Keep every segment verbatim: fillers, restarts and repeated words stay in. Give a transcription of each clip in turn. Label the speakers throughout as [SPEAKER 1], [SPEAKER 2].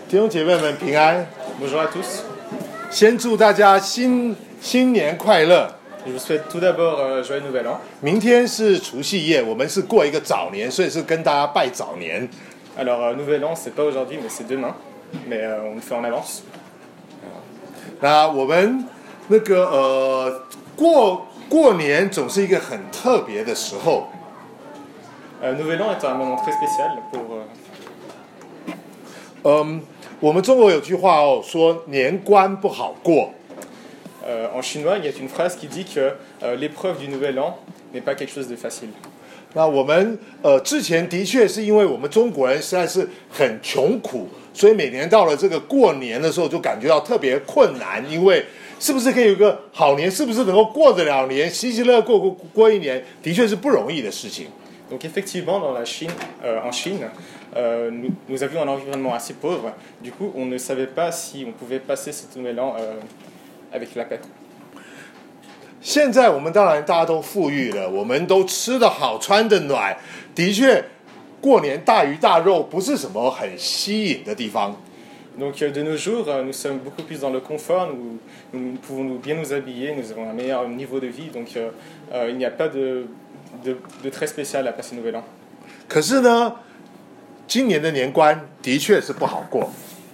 [SPEAKER 1] 弟兄姐妹们平安。
[SPEAKER 2] Bonjour à tous.
[SPEAKER 1] 先祝大家新新年快乐。
[SPEAKER 2] Je vous souhaite tout d'abord euh, joyeux nouvel an.
[SPEAKER 1] 明天是除夕夜，我们是过一个早年，所以是跟大家拜早年。
[SPEAKER 2] Alors euh, nouvel an, c'est pas aujourd'hui, mais c'est demain. Mais euh, on le fait en avance.
[SPEAKER 1] 那我们那个呃过过年总是一个很特别的时候。
[SPEAKER 2] Euh, nouvel an est un moment très spécial pour. Euh...
[SPEAKER 1] 嗯，我们中国有句话哦，说年关不好过。
[SPEAKER 2] Euh, en chinois, il y a une phrase qui dit que euh, l'épreuve du nouvel an n'est pas quelque chose de facile.
[SPEAKER 1] 那我们呃之前的确是因为我们中国人实在是很穷苦，所以每年到了这个过年的时候就感觉到特别困难，因为是不是可以有个好年，是不是能够过得了年，喜喜乐乐过过过一年，的确是不容易的事情。
[SPEAKER 2] Donc effectivement, dans la Chine, euh, en Chine, euh, nous, nous avions un environnement assez pauvre. Du coup, on ne savait pas si on pouvait passer ce nouvel an euh, avec la paix.
[SPEAKER 1] 现在我们当然大家都富裕了，我们都吃得好，穿得暖，的确，过年大鱼大肉不是什么很吸引的地方。
[SPEAKER 2] Donc de nos jours, nous sommes beaucoup plus dans le confort, nous, nous pouvons nous bien nous habiller, nous avons un meilleur niveau de vie, donc euh, euh, il n'y a pas de, de, de très spécial à passer Nouvel An.
[SPEAKER 1] 可是呢，今年的年关的确是不好过。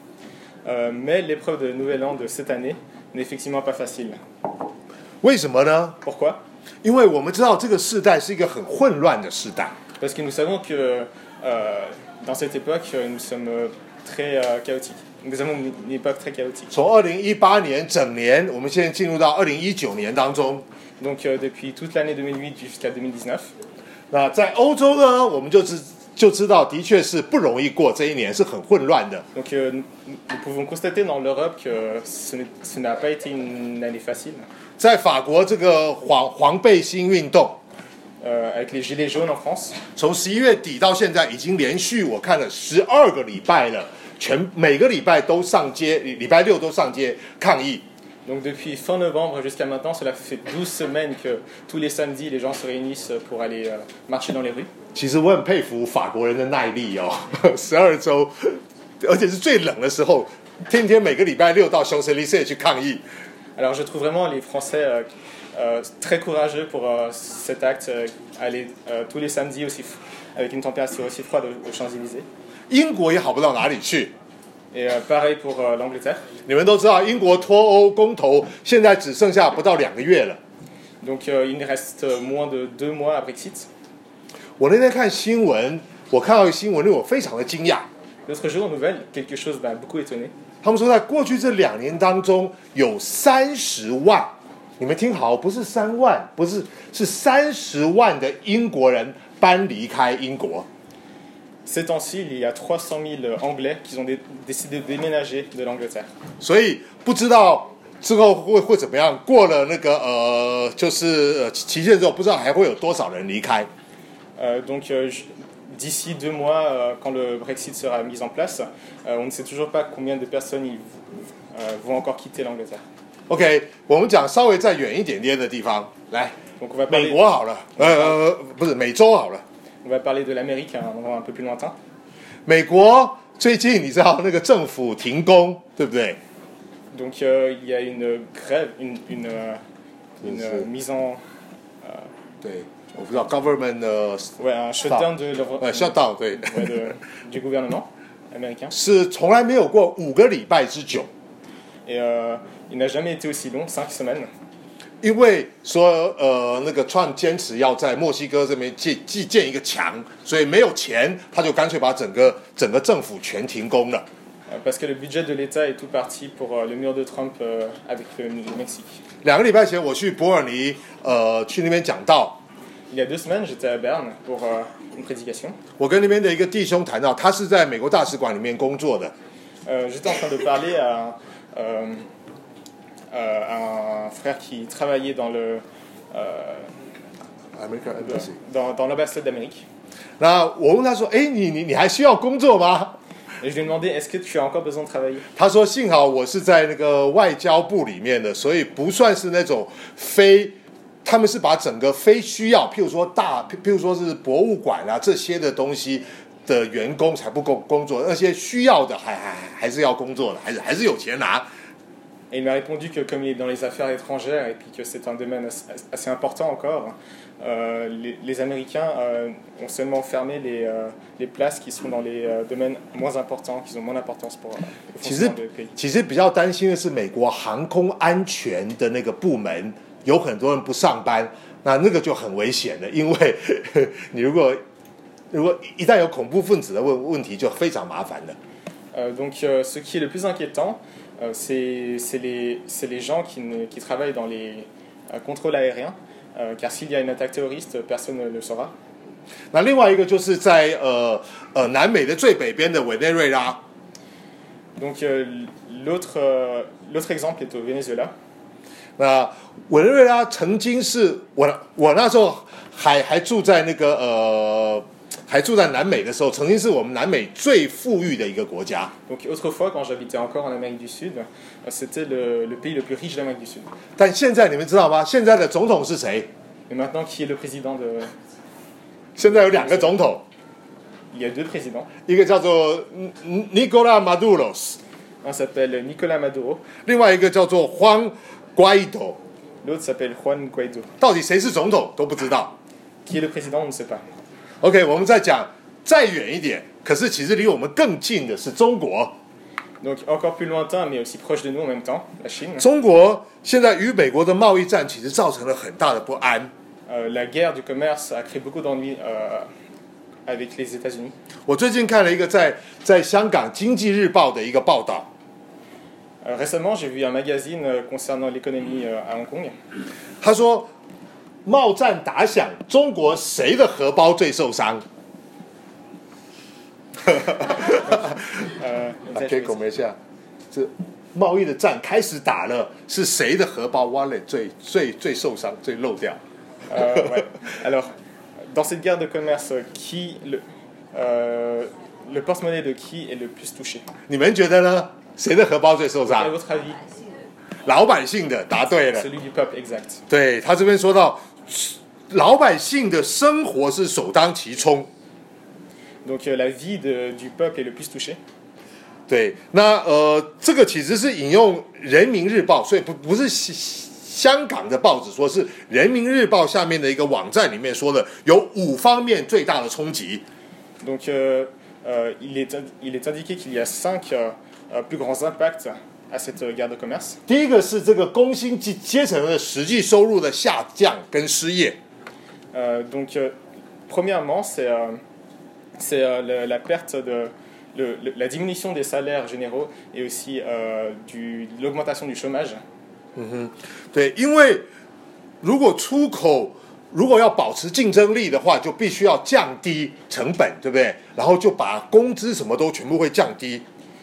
[SPEAKER 2] Euh, mais l'épreuve de Nouvel An de cette année n'est effectivement pas facile.
[SPEAKER 1] 为什么呢？
[SPEAKER 2] Pourquoi?
[SPEAKER 1] 因为我们知道这个世代是一个很混乱的世代。
[SPEAKER 2] Parce que nous savons que euh, dans cette époque, nous sommes très euh, chaotiques. Nous avons une époque très chaotique.
[SPEAKER 1] 从二零一八年整年，我们现在进入到二零一九年当中。
[SPEAKER 2] Donc euh, depuis toute l'année deux mille huit jusqu'à deux mille dix-neuf.
[SPEAKER 1] 那在欧洲呢，我们就知就知道，的确是不容易过这一年，是很混乱的。
[SPEAKER 2] Donc euh, nous, nous pouvons constater dans l'Europe que ce, ce n'a pas été une année facile.
[SPEAKER 1] 在法国，这个黄黄背心运动，
[SPEAKER 2] euh, avec les gilets jaunes en France.
[SPEAKER 1] 从十一月底到现在，已经连续我看了十二个礼拜了。全每个礼拜都上街，礼拜六都上街抗议。
[SPEAKER 2] Donc depuis fin novembre jusqu'à maintenant, cela fait douze semaines que tous les samedis, les gens se réunissent pour aller euh, marcher dans les rues.
[SPEAKER 1] 其实我很佩服法国人的耐力哦，十二周，而且是最冷的时候，天天每个礼拜六到香榭丽舍去抗议。
[SPEAKER 2] Alors je trouve vraiment les Français euh, euh, très courageux pour euh, cet acte, euh, aller euh, tous les samedis aussi, avec une température aussi froide aux, aux Champs-Élysées.
[SPEAKER 1] 英国也好不到哪里去。
[SPEAKER 2] Et euh, pareil pour euh, l'Angleterre.
[SPEAKER 1] 你们都知道，英国脱欧公投现在只剩下不到两个月了。
[SPEAKER 2] Donc euh, il reste moins de deux mois à Brexit.
[SPEAKER 1] 我那天看新闻，我看到一个新闻令我非常的惊讶。
[SPEAKER 2] L'autre jour, en nouvelle, quelque chose m'a beaucoup étonné.
[SPEAKER 1] 他们说，在过去这两年当中，有三十万，你们听好，不是三万，不是，是三十万的英国人搬离开英国。
[SPEAKER 2] Ces temps-ci, il y a trois cent mille Anglais qui ont dé- décidé de déménager de l'Angleterre.
[SPEAKER 1] 所以不知道之后会会怎么样。过了那个呃，就是呃期限之后，不知道还会有多少人离开。
[SPEAKER 2] Euh, donc euh, d'ici deux mois, euh, quand le Brexit sera mis en place, euh, on ne sait toujours pas combien de personnes ils, euh, vont encore quitter l'Angleterre.
[SPEAKER 1] OK， 我们讲稍微再远一点点的地方，来，
[SPEAKER 2] Donc on va
[SPEAKER 1] 美
[SPEAKER 2] parler,
[SPEAKER 1] 国好了，呃呃，不是美洲好了。
[SPEAKER 2] on va parler de l'Amérique, un endroit un peu plus lointain.
[SPEAKER 1] 美国最近你知道那个政府停工，对不对？
[SPEAKER 2] Donc euh, il y a une grève, une, une, euh, une
[SPEAKER 1] C'est-
[SPEAKER 2] euh, mise en...
[SPEAKER 1] 对，我不知道 government 呃
[SPEAKER 2] Ouais, un shutdown de, leur-
[SPEAKER 1] 呃 shutdown 对，
[SPEAKER 2] ouais, de- du gouvernement américain.
[SPEAKER 1] 是从来没有过五个礼拜之久。
[SPEAKER 2] Et euh, il n'a jamais été aussi long, cinq semaines.
[SPEAKER 1] 因为说呃那个 Trump 坚持要在墨西哥这边建建建一个墙，所以没有钱，他就干脆把整个整个政府全停工了。
[SPEAKER 2] Euh, Parce que le budget de l'État est tout parti pour euh, le mur de Trump euh, avec le, le Mexique.
[SPEAKER 1] 两个礼拜前我去伯尔尼，呃，去那边讲道，
[SPEAKER 2] Il y a deux semaines, j'étais à Berne pour euh, une prédication.
[SPEAKER 1] 我跟那边的一个弟兄谈到，他是在美国大使馆里面工作的。
[SPEAKER 2] Euh, j'étais en train de parler à, euh, euh, à un frère qui travaillait dans le euh,
[SPEAKER 1] American Embassy。
[SPEAKER 2] dans, dans l'ambassade d'Amérique.
[SPEAKER 1] 那我问他说：“哎，你你你还需要工作吗？”
[SPEAKER 2] Et je lui ai demandé, est-ce que tu as encore besoin de travailler?
[SPEAKER 1] 他说：“幸好我是在那个外交部里面的，所以不算是那种非，他们是把整个非需要，譬如说大，譬如说是博物馆啊这些的东西， 的员工才不工工作，那些需要的还还还是要工作的，还是还是有钱拿。
[SPEAKER 2] Et il m'a répondu que comme il est dans les affaires étrangères et puis que c'est un domaine assez important encore, euh, les, les Américains euh, ont seulement fermé les, euh, les places qui sont dans les euh, domaines moins importants, qui ont moins d'importance pour euh, le fonctionnement du pays.
[SPEAKER 1] 其实比较担心的是美国航空安全的那个部门，有很多人不上班，那那个就很危险的，因为你如果如果一旦有恐怖分子的问问题，就非常麻烦的。
[SPEAKER 2] Euh, donc, euh, ce qui est le plus inquiétant, euh, c'est, c'est, les, c'est les gens qui, ne, qui travaillent dans les euh, contrôles aériens, euh, car s'il y a une attaque terroriste, personne ne le saura.
[SPEAKER 1] 那另外一个就是在呃呃南美的最北边的委内瑞拉。
[SPEAKER 2] Donc, euh, l'autre, euh, l'autre exemple est au Venezuela.
[SPEAKER 1] 那委内瑞拉曾经是我我那时候还还住在那个呃。还住在南美的时候，曾经是我们南美最富裕的一个国家。
[SPEAKER 2] Donc autrefois, quand j'habitais encore en Amérique du Sud, c'était le, le pays le plus riche d'Amérique du Sud.
[SPEAKER 1] 但现在你们知道吗？现在的总统是谁？
[SPEAKER 2] Et maintenant, qui est le président de...
[SPEAKER 1] 现在有两个总统。
[SPEAKER 2] Il y a deux présidents.
[SPEAKER 1] 一个叫做 Nicolás Maduro，
[SPEAKER 2] Un s'appelle Nicolás Maduro.
[SPEAKER 1] 另外一个叫做 Juan Guaidó。
[SPEAKER 2] L'autre s'appelle Juan Guaidó.
[SPEAKER 1] 到底谁是总统都不知道。
[SPEAKER 2] Qui est le président, on ne sait pas.
[SPEAKER 1] OK， 我们再讲再远一点，可是其实离我们更近的是中国。
[SPEAKER 2] Donc encore plus lointain, mais aussi proche de nous en même temps, la Chine.
[SPEAKER 1] 中国现在与美国的贸易战其实造成了很大的不安。
[SPEAKER 2] Euh, la guerre du commerce a créé beaucoup d'ennuis euh, avec les États-Unis.
[SPEAKER 1] 我最近看了一个在在香港《经济日报》的一个报道。
[SPEAKER 2] Euh, récemment, j'ai vu un magazine euh, concernant l'économie euh, à Hong Kong.
[SPEAKER 1] 他说。贸战打响，中国谁的荷包最受伤？
[SPEAKER 2] 呃，
[SPEAKER 1] 可以拱一下，这贸易的战开始打了，是谁的荷包挖了最最最受伤、最漏掉？
[SPEAKER 2] euh, ouais. Alors, dans cette guerre de commerce, qui le, euh, le porte-monnaie de qui est le plus touché?
[SPEAKER 1] 你们觉得呢？谁的荷包最受伤
[SPEAKER 2] À votre avis?
[SPEAKER 1] 老百姓的，答对了。
[SPEAKER 2] Celui du peuple, exact.
[SPEAKER 1] 对，他这边说到。老百姓的生活是首当其冲
[SPEAKER 2] Donc euh, la vie de, du peuple est le plus touchée.
[SPEAKER 1] 对，那呃，这个其实是引用《人民日报》，所以不不是香港的报纸说，是《人民日报》下面的一个网站里面说的，有五方面最大的冲击。
[SPEAKER 2] Donc euh, euh, il est il est indiqué qu'il y a cinq euh, plus grands impacts à cette guerre de commerce.
[SPEAKER 1] 第一个是这个工薪阶层的实际收入的下降跟失业。
[SPEAKER 2] Euh, donc, euh, premièrement, c'est, euh, c'est euh, le, la perte de le, le, la diminution des salaires généraux et aussi euh, du, de l'augmentation du chômage.
[SPEAKER 1] 嗯哼，对，因为如果出口如果要保持竞争力的话，就必须要降低成本，对不对？然后就把工资什么都全部会降低。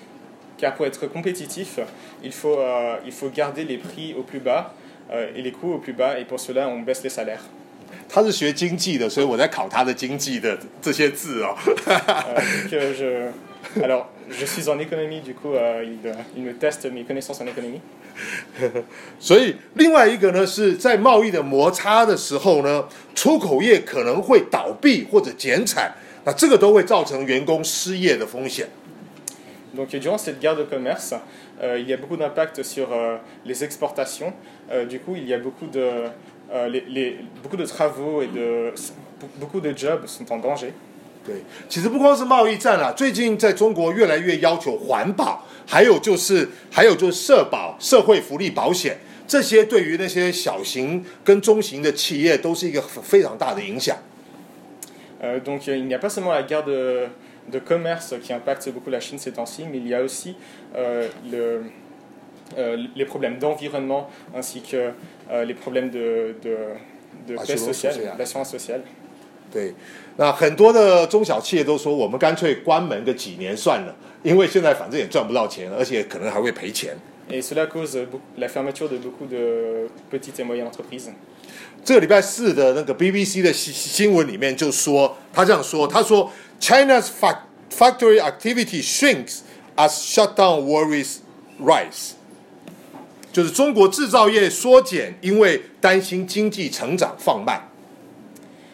[SPEAKER 2] Car pour être compétitif, il faut, euh, il faut garder les prix au plus bas euh, et les coûts au plus bas, et pour cela, on baisse les salaires.
[SPEAKER 1] 他是学经济的，所以我在考他的经济的这些字哦。
[SPEAKER 2] euh, donc, je, alors, je suis en économie, du coup, euh, il, il me teste mes connaissances en économie.
[SPEAKER 1] 所以另外一个呢，是在贸易的摩擦的时候呢，出口业可能会倒闭或者减产，那这个都会造成员工失业的风险。
[SPEAKER 2] Donc, durant cette guerre de commerce, euh, il y a beaucoup d'impact sur euh, les exportations. Euh, du coup, il y a beaucoup de, euh, les, les, beaucoup de travaux et de, beaucoup de jobs sont en danger.
[SPEAKER 1] 对，其实不光是贸易战啊，最近在中国越来越要求环保，还有就是还有就是社保、社会福利保险，这些对于那些小型跟中型的企业都是一个非常大的影响。
[SPEAKER 2] Euh, donc, il n'y a pas seulement la guerre de de commerce qui impacte beaucoup la Chine ces temps-ci, mais il y a aussi euh, le, euh, les problèmes d'environnement ainsi que euh, les problèmes de, de, de paix sociale, d'assurance sociale.
[SPEAKER 1] 对，那很多的中小企业都说，我们干脆关门个几年算了，因为现在反正也赚不到钱，而且可能还会赔钱。
[SPEAKER 2] Et cela cause la fermeture de beaucoup de petites et moyennes entreprises.
[SPEAKER 1] 这个礼拜四的那个 B B C 的新闻里面就说，他这样说，他说 China's factory activity shrinks as shutdown worries rise， 就是中国制造业缩减，因为担心经济成长放慢。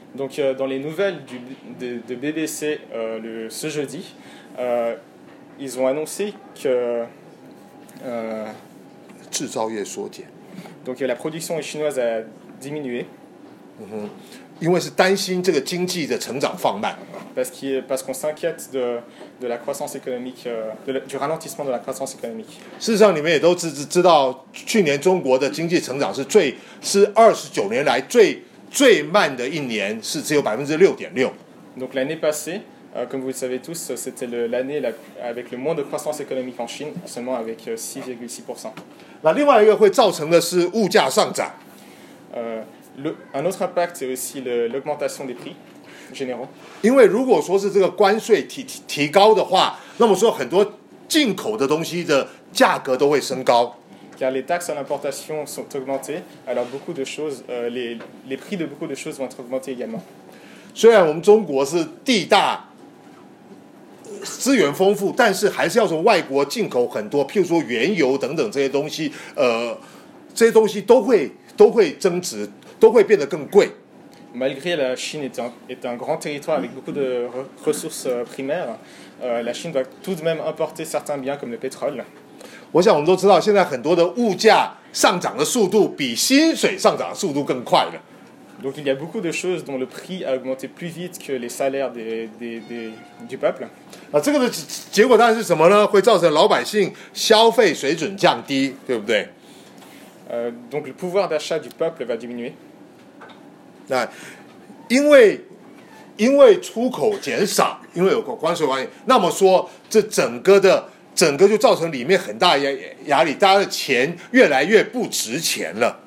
[SPEAKER 2] Donc, euh, dans les nouvelles du, de, de B B C euh, le, ce jeudi, euh, ils ont annoncé que euh,
[SPEAKER 1] 制造业缩减，
[SPEAKER 2] donc, la production chinoise a diminué
[SPEAKER 1] 因为是担心这个经济的成长放慢。
[SPEAKER 2] parce qu'il- parce qu'on s'inquiète de, de la croissance économique, euh, de la- du ralentissement de la croissance économique.
[SPEAKER 1] 事实上，你们也都知知道，去年中国的经济成长是最是二十九年来最最慢的一年，是只有百分之六点六。
[SPEAKER 2] Donc l'année passée, euh, comme vous le savez tous, c'était le- l'année la- avec le moins de croissance économique en Chine, seulement avec euh, six virgule six pour cent.
[SPEAKER 1] 那另外一个会造成的是物价上涨，
[SPEAKER 2] Euh, le- un autre impact, c'est aussi le- l'augmentation des prix généraux.
[SPEAKER 1] 因为如果说是这个关税提提提高的话，那么说很多进口的东西的价格都会升高。
[SPEAKER 2] Car les taxes à l'importation sont augmentées, alors beaucoup de choses, euh, les, les prix de beaucoup de choses vont être augmentés également.
[SPEAKER 1] 虽然我们中国是地大资源丰富，但是还是要从外国进口很多，譬如说原油等等这些东西，呃，这些东西都会都会增值，都会变得更贵。
[SPEAKER 2] Malgré la Chine est un, est un grand territoire avec beaucoup de re- ressources euh, primaires, euh, la Chine doit tout de même importer certains biens comme le pétrole.
[SPEAKER 1] 我想我们都知道，现在很多的物价上涨的速度比薪水上涨的速度更快了。
[SPEAKER 2] Donc il y a beaucoup de choses dont le prix a augmenté plus vite que les salaires des, des, des, du peuple.
[SPEAKER 1] 啊，这个的结果当然是什么呢？会造成老百姓消费水准降低，对不对？
[SPEAKER 2] Euh, donc le pouvoir d'achat du peuple va diminuer.
[SPEAKER 1] 那因为因为出口减少，因为有关税关系，那么说这整个的整个就造成里面很大压压力，大家的钱越来越不值钱了。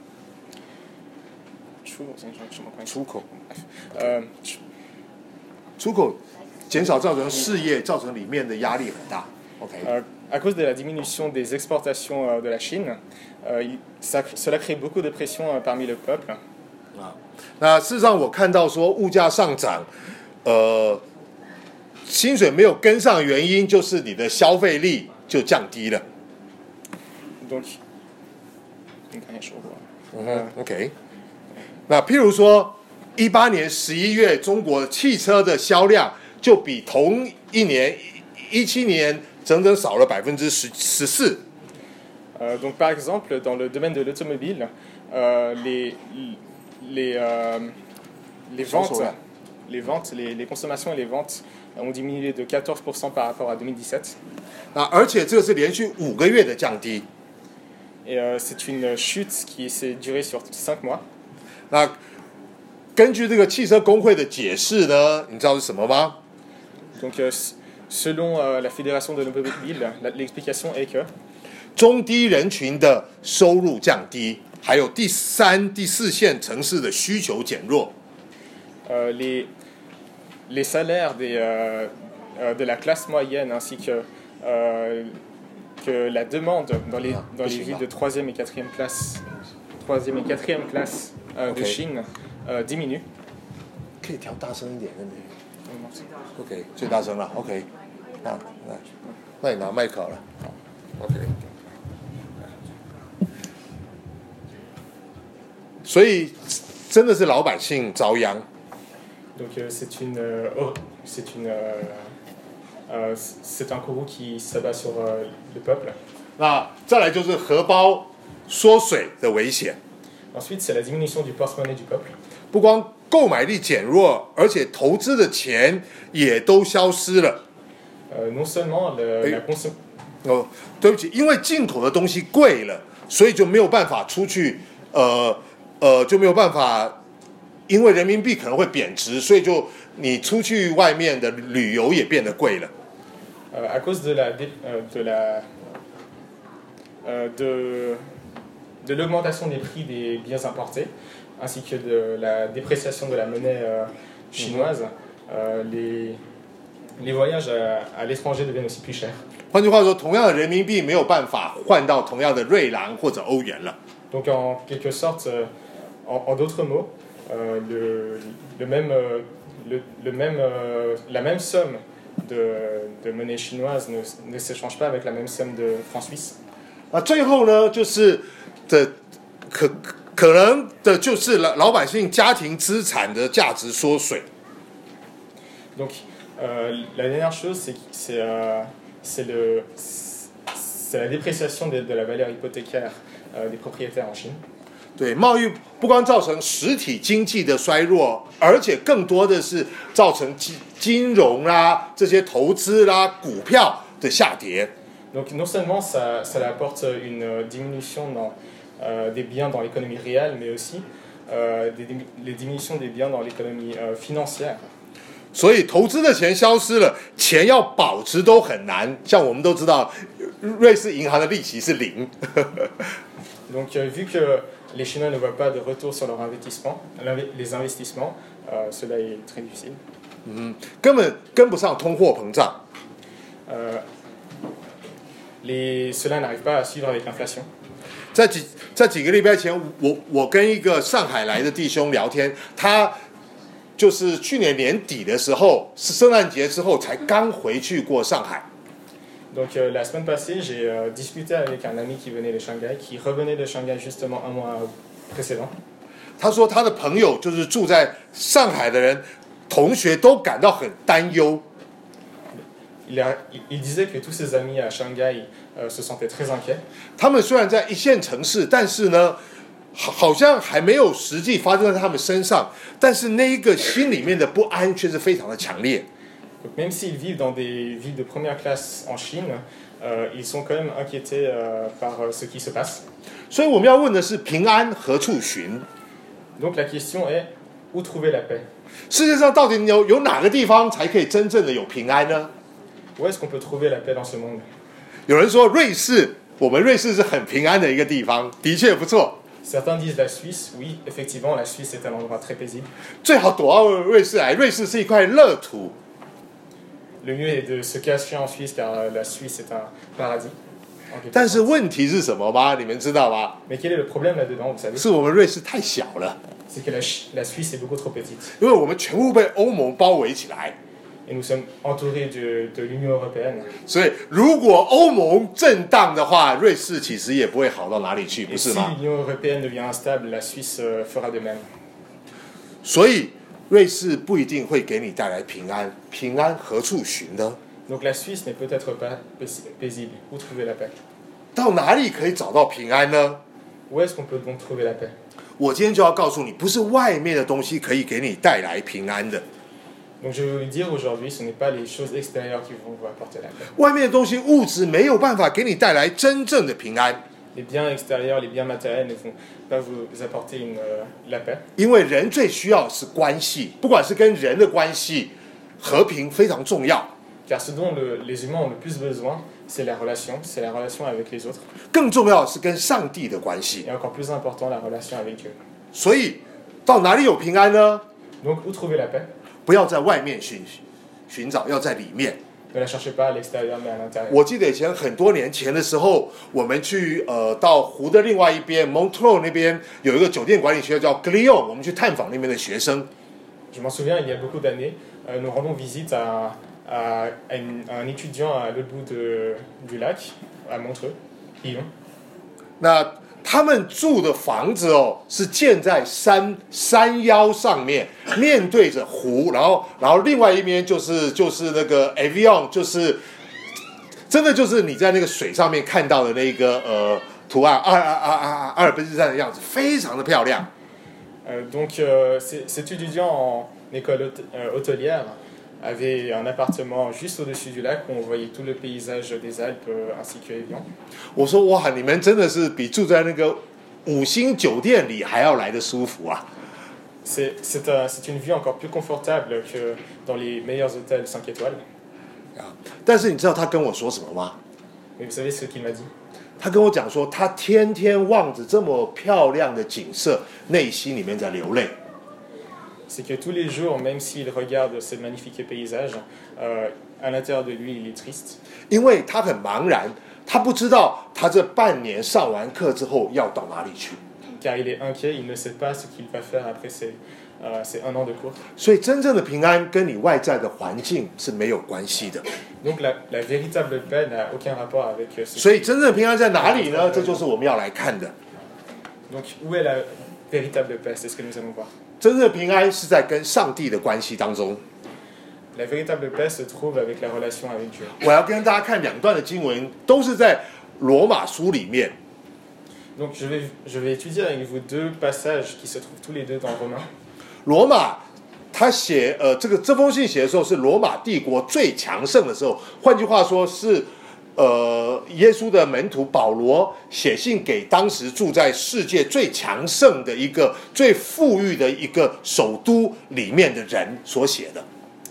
[SPEAKER 1] 出口
[SPEAKER 2] Euh,
[SPEAKER 1] 出口减少造成事业造成里面的压力很大。OK，
[SPEAKER 2] euh, à cause de la diminution des exportations euh, de la Chine, euh, il- ça- cela crée beaucoup de pression euh, parmi le peuple.
[SPEAKER 1] 啊，那事实上我看到说物价上涨，呃，薪水没有跟上，原因就是你的消费力就降低了。
[SPEAKER 2] Donc, une dernière chose.
[SPEAKER 1] 嗯哼 ，OK。那譬如说，一八年十一月，中国汽车的销量就比同一年一七年整整少了百分之十十四。
[SPEAKER 2] Euh, donc, par exemple, dans le domaine de l'automobile, euh, les, les, euh, les ventes, les, ventes les, les consommations et les ventes ont diminué de quatorze pour cent par rapport à deux mille dix-sept.
[SPEAKER 1] 那而且这个是连续五个月的降低。
[SPEAKER 2] Et euh, c'est une chute qui s'est durée sur cinq mois.
[SPEAKER 1] 那根据这个汽车工会的解释呢，你知道是什么吗？
[SPEAKER 2] Donc, euh, s- selon euh, la Fédération de l'automobile, la- l'explication est que
[SPEAKER 1] 中低人群的收入降低，还有第三、第四线城市的需求减弱。
[SPEAKER 2] euh, les, les salaires des, euh, euh, de la classe moyenne ainsi que, euh, que la demande dans les,
[SPEAKER 1] Ah,
[SPEAKER 2] dans les
[SPEAKER 1] possible.
[SPEAKER 2] villes de troisième et quatrième classe, troisième et quatrième classe euh, de
[SPEAKER 1] Ok.
[SPEAKER 2] Chine euh, diminuent.
[SPEAKER 1] 可以调大声一点，对不对 ？OK， 最大声了。OK， 那那那你拿麦克好了。OK。所以真的是老百姓遭殃。
[SPEAKER 2] Donc euh, c'est une, euh, oh, c'est une, euh, euh, c'est un courroux qui s'abat sur euh, le peuple.
[SPEAKER 1] 那再来就是荷包缩水的危险，
[SPEAKER 2] Ensuite, c'est la diminution du porte-monnaie du peuple.
[SPEAKER 1] 不光购买力减弱，而且投资的钱也都消失了。
[SPEAKER 2] Euh, non seulement le-
[SPEAKER 1] Oui.
[SPEAKER 2] la consom-
[SPEAKER 1] 哦，对不起，因为进口的东西贵了，所以就没有办法出去，呃呃，就没有办法，因为人民币可能会贬值，所以就你出去外面的旅游也变得贵了。
[SPEAKER 2] euh, à cause de la, dé- euh, de la, euh, de, de l'augmentation des prix des biens importés, ainsi que de la dépréciation de la monnaie euh, chinoise, euh, les, les voyages à, à l'étranger deviennent aussi plus chers.
[SPEAKER 1] 换句话说，同样的人民币没有办法换到同样的瑞郎或者欧元了。
[SPEAKER 2] Donc en quelque sorte, euh, en, en d'autres mots, euh, le, le même, euh, le, le même, euh, la même somme de, de monnaie chinoise ne, ne s'échange pas avec la même somme de francs suisses.
[SPEAKER 1] 那最后呢，就是的可可能的就是老老百姓家庭资产的价值缩水。
[SPEAKER 2] Donc, euh, la dernière chose, c'est, c'est, euh, c'est, le, c'est la dépréciation de, de la valeur hypothécaire euh, des propriétaires en Chine.
[SPEAKER 1] 对，贸易不光造成实体经济的衰弱，而且更多的是造成金金融啦、这些投资啦、股票的下跌。
[SPEAKER 2] Donc non seulement ça, ça apporte une diminution dans, euh, des biens dans l'économie réelle, mais aussi euh, des, les diminutions des biens dans l'économie euh, financière.
[SPEAKER 1] 所以投资的钱消失了，钱要保值都很难。像我们都知道，瑞士银行的利息是零。
[SPEAKER 2] Donc euh, vu que les Chinois ne voient pas de retour sur leur investissement, les investissements, euh, cela est très difficile.
[SPEAKER 1] 嗯，根本跟不上通货膨胀。
[SPEAKER 2] Euh, les, cela n'arrive pas à suivre avec l'inflation.
[SPEAKER 1] 在几在几个礼拜前，我我跟一个上海来的弟兄聊天，他就是去年年底的时候，是圣诞节之后才刚回去过上海。
[SPEAKER 2] Donc euh, la semaine passée, j'ai euh, discuté avec un ami qui venait de Shanghai, qui revenait de Shanghai justement un mois précédent.
[SPEAKER 1] 他说他的朋友就是住在上海的人，同学都感到很担忧。
[SPEAKER 2] Il, a, il disait que tous ses amis à Shanghai euh, se sentaient très inquiets.
[SPEAKER 1] 他们虽然在一线城市，但是呢，好好像还没有实际发生在他们身上，但是那一个心里面的不安却是非常的强烈。
[SPEAKER 2] Donc même s'ils vivent dans des villes de première classe en Chine, euh, ils sont quand même inquiétés euh, par euh, ce qui se passe.
[SPEAKER 1] 所以我们要问的是平安何处寻？
[SPEAKER 2] Donc la question est où trouver la paix?
[SPEAKER 1] 世界上到底有有哪个地方才可以真正的有平安呢？
[SPEAKER 2] Où est-ce qu'on peut trouver la paix dans ce monde?
[SPEAKER 1] 有人说瑞士，我们瑞士是很平安的一个地方，的确不错。
[SPEAKER 2] Certains disent la Suisse, oui, effectivement, la Suisse est un endroit très paisible.
[SPEAKER 1] 最好躲到瑞士来，瑞士是一块乐土。
[SPEAKER 2] Le mieux est de se cacher en Suisse car la Suisse est un paradis.
[SPEAKER 1] 但是问题是什么吗？你们知道吗？
[SPEAKER 2] Mais quel est le problème là-dedans, vous savez?
[SPEAKER 1] 是我们瑞士太小了，
[SPEAKER 2] C'est que la, la Suisse est beaucoup trop petite.
[SPEAKER 1] 因为我们全部被欧盟包围起来。
[SPEAKER 2] Et nous sommes entourés de, de l'Union européenne.
[SPEAKER 1] 所以，如果欧盟震荡的话，瑞士其实也不会好到哪里去，不
[SPEAKER 2] Et
[SPEAKER 1] 是
[SPEAKER 2] si
[SPEAKER 1] 吗？
[SPEAKER 2] l'Union européenne devient instable, la Suisse euh, fera de même.
[SPEAKER 1] 所以，瑞士不一定会给你带来平安。平安何处寻呢？
[SPEAKER 2] Donc la Suisse n'est peut-être pas paisible. Où trouver la paix?
[SPEAKER 1] 到哪里可以找到平安呢？
[SPEAKER 2] Où est-ce qu'on peut donc trouver la paix?
[SPEAKER 1] 我今天就要告诉你，不是外面的东西可以给你带来平安的。
[SPEAKER 2] Donc je vais vous dire aujourd'hui, ce n'est pas les choses extérieures qui vont vous apporter la paix.
[SPEAKER 1] 外面的东西，物质没有办法给你带来真正的平安。
[SPEAKER 2] Les biens extérieurs, les biens matériels ne vont pas vous apporter une, euh, la paix.
[SPEAKER 1] 因为人最需要的是关系，不管是跟人的关系，和平非常重要。
[SPEAKER 2] Car ce dont le, les humains ont le plus besoin, c'est la relation, c'est la relation avec les autres.
[SPEAKER 1] 更重要的是跟上帝的关系。
[SPEAKER 2] Et encore plus important, la relation avec Dieu.
[SPEAKER 1] 所以，到哪里有平安呢？
[SPEAKER 2] Donc où trouver la paix?
[SPEAKER 1] 不要在外面寻寻找，要在里面。
[SPEAKER 2] Ne la cherchez pas à l'extérieur, mais à l'intérieur.
[SPEAKER 1] 我记得以前很多年前的时候，我们去呃到湖的另外一边 Montreux 那边有一个酒店管理学校叫 Glion， 我们去探访那边的学生。
[SPEAKER 2] Je m'en souviens, il y a beaucoup d'années, euh, nous rendons visite à, à, à, une, à un étudiant à l'autre bout de, du lac, à Montreux, Lyon.
[SPEAKER 1] 那他们住的房子哦，是建在山山腰上面，面对着湖，然后然后另外一边就是就是那个 Avion， 就是真的就是你在那个水上面看到的那个呃图案，阿阿阿阿阿尔卑斯山的样子，非常的漂亮。
[SPEAKER 2] Euh, donc euh, cet étudiant en école hôte, euh, hôtelière avait un appartement juste au-dessus du lac où on voyait tout le paysage des Alpes euh, ainsi que Évian.
[SPEAKER 1] 我说哇，你们真的是比住在那个五星酒店里还要来的舒服啊！
[SPEAKER 2] C'est, c'est, un, c'est une vue encore plus confortable que dans les meilleurs hôtels cinq étoiles.
[SPEAKER 1] 但是你知道他跟我说什么吗？
[SPEAKER 2] Mais vous savez ce qu'il m'a dit?
[SPEAKER 1] 他跟我讲说，他天天望着这么漂亮的景色，内心里面在流泪。
[SPEAKER 2] C'est que tous les jours, même s'il regarde ces magnifiques paysages, euh, à l'intérieur de lui, il est triste.
[SPEAKER 1] 因为他很茫然，他不知道他这半年上完课之后要到哪里去。
[SPEAKER 2] Car il est inquiet, il ne sait pas ce qu'il va faire après ces, euh, ces un an de cours.
[SPEAKER 1] 所以真正的平安跟你外在的环境是没有关系的。
[SPEAKER 2] Donc la, la véritable paix n'a aucun rapport avec ce.
[SPEAKER 1] 所以真正的平安在哪里呢？这就是我们要来看的。
[SPEAKER 2] Donc où est la, véritable paix, c'est ce que nous allons voir.
[SPEAKER 1] 真正的平安是在跟上帝的关系当中。
[SPEAKER 2] La véritable paix se trouve avec la relation avec Dieu.
[SPEAKER 1] 我要跟大家看两段的经文，都是在罗马书里面。
[SPEAKER 2] Donc je vais, je vais étudier avec vous deux passages qui se trouvent tous les deux dans Romains.
[SPEAKER 1] 罗马他写呃这个这封信写的时候是罗马帝国最强盛的时候，换句话说是呃耶稣的门徒保罗写信给当时住在世界最强盛的一个最富裕的一个首都里面的人所写的。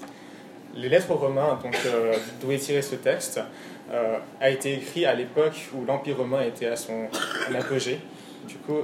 [SPEAKER 2] Les lettres aux Romains, donc euh, d'où est tiré ce texte, euh, a été écrit à l'époque où l'Empire romain était à son apogée. Du coup,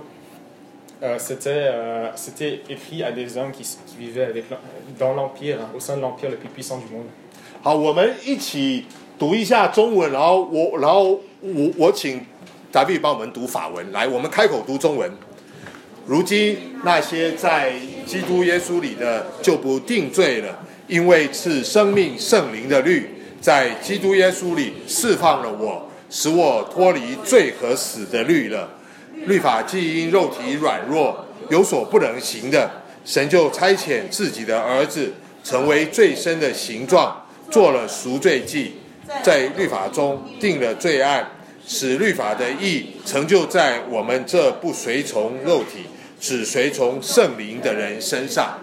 [SPEAKER 2] euh, c'était, euh, c'était écrit à des hommes qui, qui vivaient avec, dans l'Empire, au sein de l'Empire le plus puissant du monde.
[SPEAKER 1] 好，我们一起读一下中文，然后我，然后我我请达比帮我们读法文。来，我们开口读中文。如今那些在基督耶稣里的，就不定罪了。因为是生命圣灵的律，在基督耶稣里释放了我，使我脱离罪和死的律了。律法既因肉体软弱有所不能行的，神就差遣自己的儿子成为最深的形状，做了赎罪祭，在律法中定了罪案，使律法的义成就在我们这不随从肉体只随从圣灵的人身上。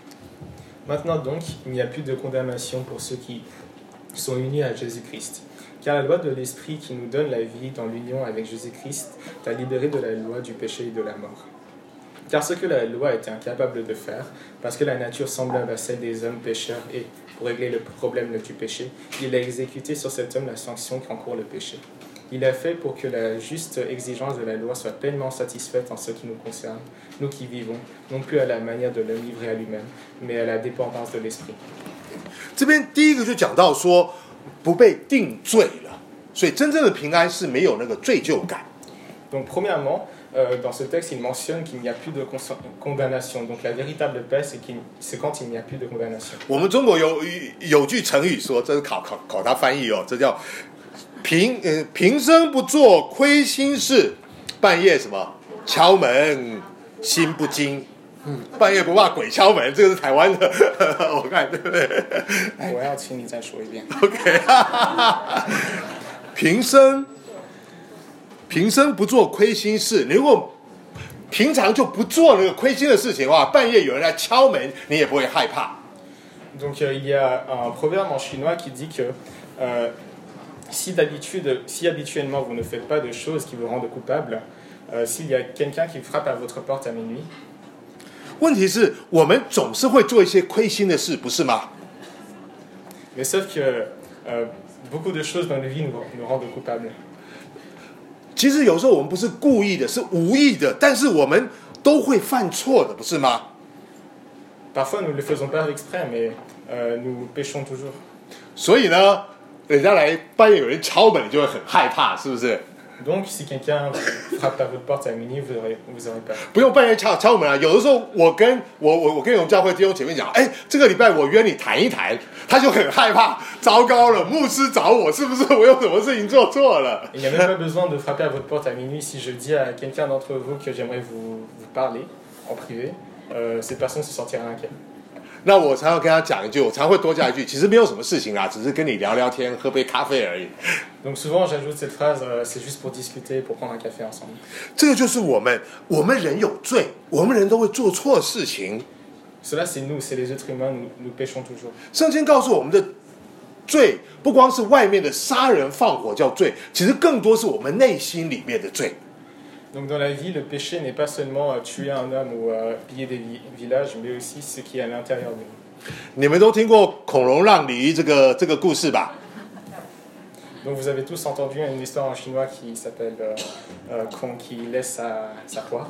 [SPEAKER 2] Maintenant donc, il n'y a plus de condamnation pour ceux qui sont unis à Jésus-Christ. Car la loi de l'Esprit qui nous donne la vie dans l'union avec Jésus-Christ t'a libéré de la loi du péché et de la mort. Car ce que la loi était incapable de faire, parce que la nature semblable à celle des hommes pécheurs et, pour régler le problème du péché, il a exécuté sur cet homme la sanction qu'encourt le péché. Il a fait pour que la juste exigence de la loi soit pleinement satisfaite en ce qui nous concerne, nous qui vivons, non plus à la manière de l'homme livré à lui-même, mais à la dépendance de l'esprit.
[SPEAKER 1] 这边第一个就讲到说不被定罪了，所以真正的平安是没有那个罪疚感。
[SPEAKER 2] Donc premièrement, euh, dans ce texte, il mentionne qu'il n'y a plus de condamnation. Donc la véritable paix, c'est, qu'il, c'est quand il n'y a plus de condamnation.
[SPEAKER 1] 我们中国有有句成语说，这是考考考他翻译哦，这叫平呃平生不做亏心事，半夜什么敲门心不惊。嗯，半夜不怕鬼敲门，这个是台湾的，我看对不对？
[SPEAKER 2] 我要请你再说一遍。
[SPEAKER 1] OK， 平生平生不做亏心事，你如果平常就不做那个亏心的事情的话，半夜有人来敲门，你也不会害怕。
[SPEAKER 2] Donc euh, il y a un proverbe en chinois qui dit que euh, si d'habitude, si habituellement vous ne faites pas de choses qui vous rendent coupable, euh, s'il y a quelqu'un qui frappe à votre porte à minuit.
[SPEAKER 1] 问题是我们总是会做一些亏心的事，不是吗？
[SPEAKER 2] Mais sauf que euh, beaucoup de choses dans la vie nous, nous rendent coupables.
[SPEAKER 1] 其实有时候我们不是故意的，是无意的，但是我们都会犯错的，不是吗？
[SPEAKER 2] Parfois nous ne le faisons pas exprès, mais euh, nous péchons toujours.
[SPEAKER 1] 所以呢，人家来半夜有人敲门，你就会很害怕，是不是？
[SPEAKER 2] Donc si quelqu'un frappe à votre porte à minuit, vous aurez, vous aurez peur.
[SPEAKER 1] 不用半夜敲敲门啊，有的时候我跟我我我跟永教会弟兄姐妹讲，哎，这个礼拜我约你谈一谈，他就很害怕，糟糕了，牧师找我，是不是我有什么事情做错了？
[SPEAKER 2] Il n'y a même pas besoin de frapper à votre porte à minuit si je dis à quelqu'un d'entre vous que j'aimerais vous, vous parler en privé, euh, cette personne se sentira inquiète.
[SPEAKER 1] 那我常常跟他讲一句，我常会多加一句，其实没有什么事情啦，只是跟你聊聊天，喝杯咖啡而已。
[SPEAKER 2] Donc souvent j'ajoute cette phrase, euh, c'est juste pour discuter, pour prendre un café ensemble.
[SPEAKER 1] 这个就是我们，我们人有罪，我们人都会做错事情。
[SPEAKER 2] Cela c'est nous, c'est les êtres humains, nous, nous péchons toujours.
[SPEAKER 1] 圣经告诉我们的罪，不光是外面的杀人放火叫罪，其实更多是我们内心里面的罪。
[SPEAKER 2] Donc dans la vie, le péché n'est pas seulement euh, tuer un homme ou euh, piller des vi- villages, mais aussi ce qui est à l'intérieur de nous.
[SPEAKER 1] 你们都听过孔融让梨这个这个故事吧？
[SPEAKER 2] Donc vous avez tous entendu une histoire en chinois qui s'appelle euh, euh, Kong qui laisse sa, sa poire.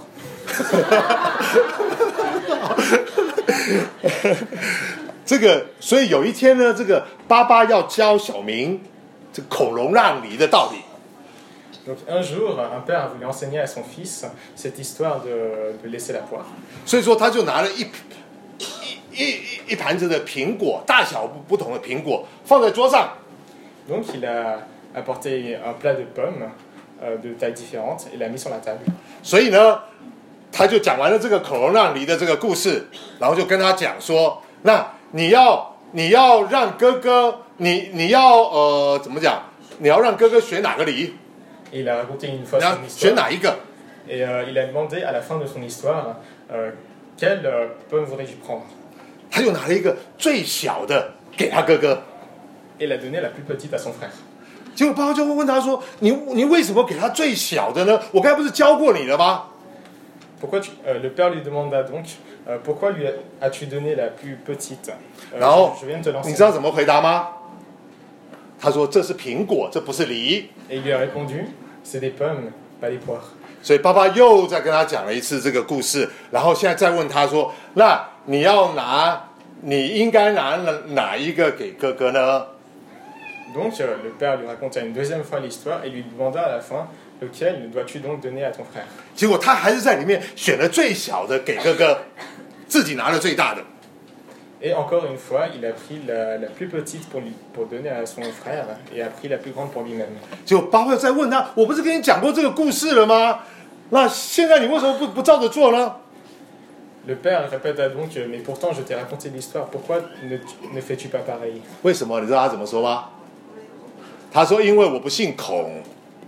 [SPEAKER 1] 这个，所以有一天呢，这个爸爸要教小明这孔融让梨的道理。
[SPEAKER 2] Donc un jour, un père a voulu enseigner à son fils cette histoire de, de laisser la poire.
[SPEAKER 1] 所以说，他就拿了一一一一盘子的苹果，大小不不同的苹果放在桌上。
[SPEAKER 2] Donc il a apporté un plat de pommes euh, de tailles différentes et l'a mis sur la table.
[SPEAKER 1] 所以呢， 他就讲完了这个孔融让梨的这个故事，然后就跟他讲说，那你要你要让哥哥，你你要呃怎么讲？你要让哥哥学哪个梨？
[SPEAKER 2] Et il a raconté une fois
[SPEAKER 1] 你要
[SPEAKER 2] son
[SPEAKER 1] 学
[SPEAKER 2] histoire.
[SPEAKER 1] 哪一个？
[SPEAKER 2] Et euh, il a demandé à la fin de son histoire euh, quelle euh, pomme voudrais-tu prendre.
[SPEAKER 1] 他就拿了一个最小的给他哥哥。
[SPEAKER 2] Et il a donné la plus petite à son frère.
[SPEAKER 1] 结果爸爸就会问他说：“你你为什么给他最小的呢？我刚才不是教过你了吗？”
[SPEAKER 2] Pourquoi tu, euh, le père lui demanda donc euh, pourquoi lui as-tu donné la plus petite. Euh,
[SPEAKER 1] 然后
[SPEAKER 2] je, je viens de te
[SPEAKER 1] 你知道
[SPEAKER 2] l'enseigner.
[SPEAKER 1] 怎么回答吗？他说：“这是苹果，这不是梨。”
[SPEAKER 2] Et il lui a répondu c'est des pommes, pas des poires.
[SPEAKER 1] 所以爸爸又再跟他讲了一次这个故事，然后现在再问他说：“那你要拿，你应该拿哪一个给哥哥呢？”
[SPEAKER 2] Donc euh, le père lui raconta une deuxième fois l'histoire et lui demanda à la fin lequel dois-tu donc donner à ton frère.
[SPEAKER 1] 结果他还是在里面选了最小的给哥哥，自己拿了最大的。
[SPEAKER 2] Et encore une fois, il a pris la, la plus petite pour, lui, pour donner à son frère et a pris la plus grande pour lui-même.
[SPEAKER 1] 结果爸爸再问他：“我不是跟你讲过这个故事了吗？那现在你为什么不不照着做呢？”
[SPEAKER 2] Le père répète à donc mais pourtant je t'ai raconté l'histoire, pourquoi ne, ne fais-tu pas pareil?
[SPEAKER 1] 为什么？你知道他怎么说吗？他说：“因为我不姓孔。”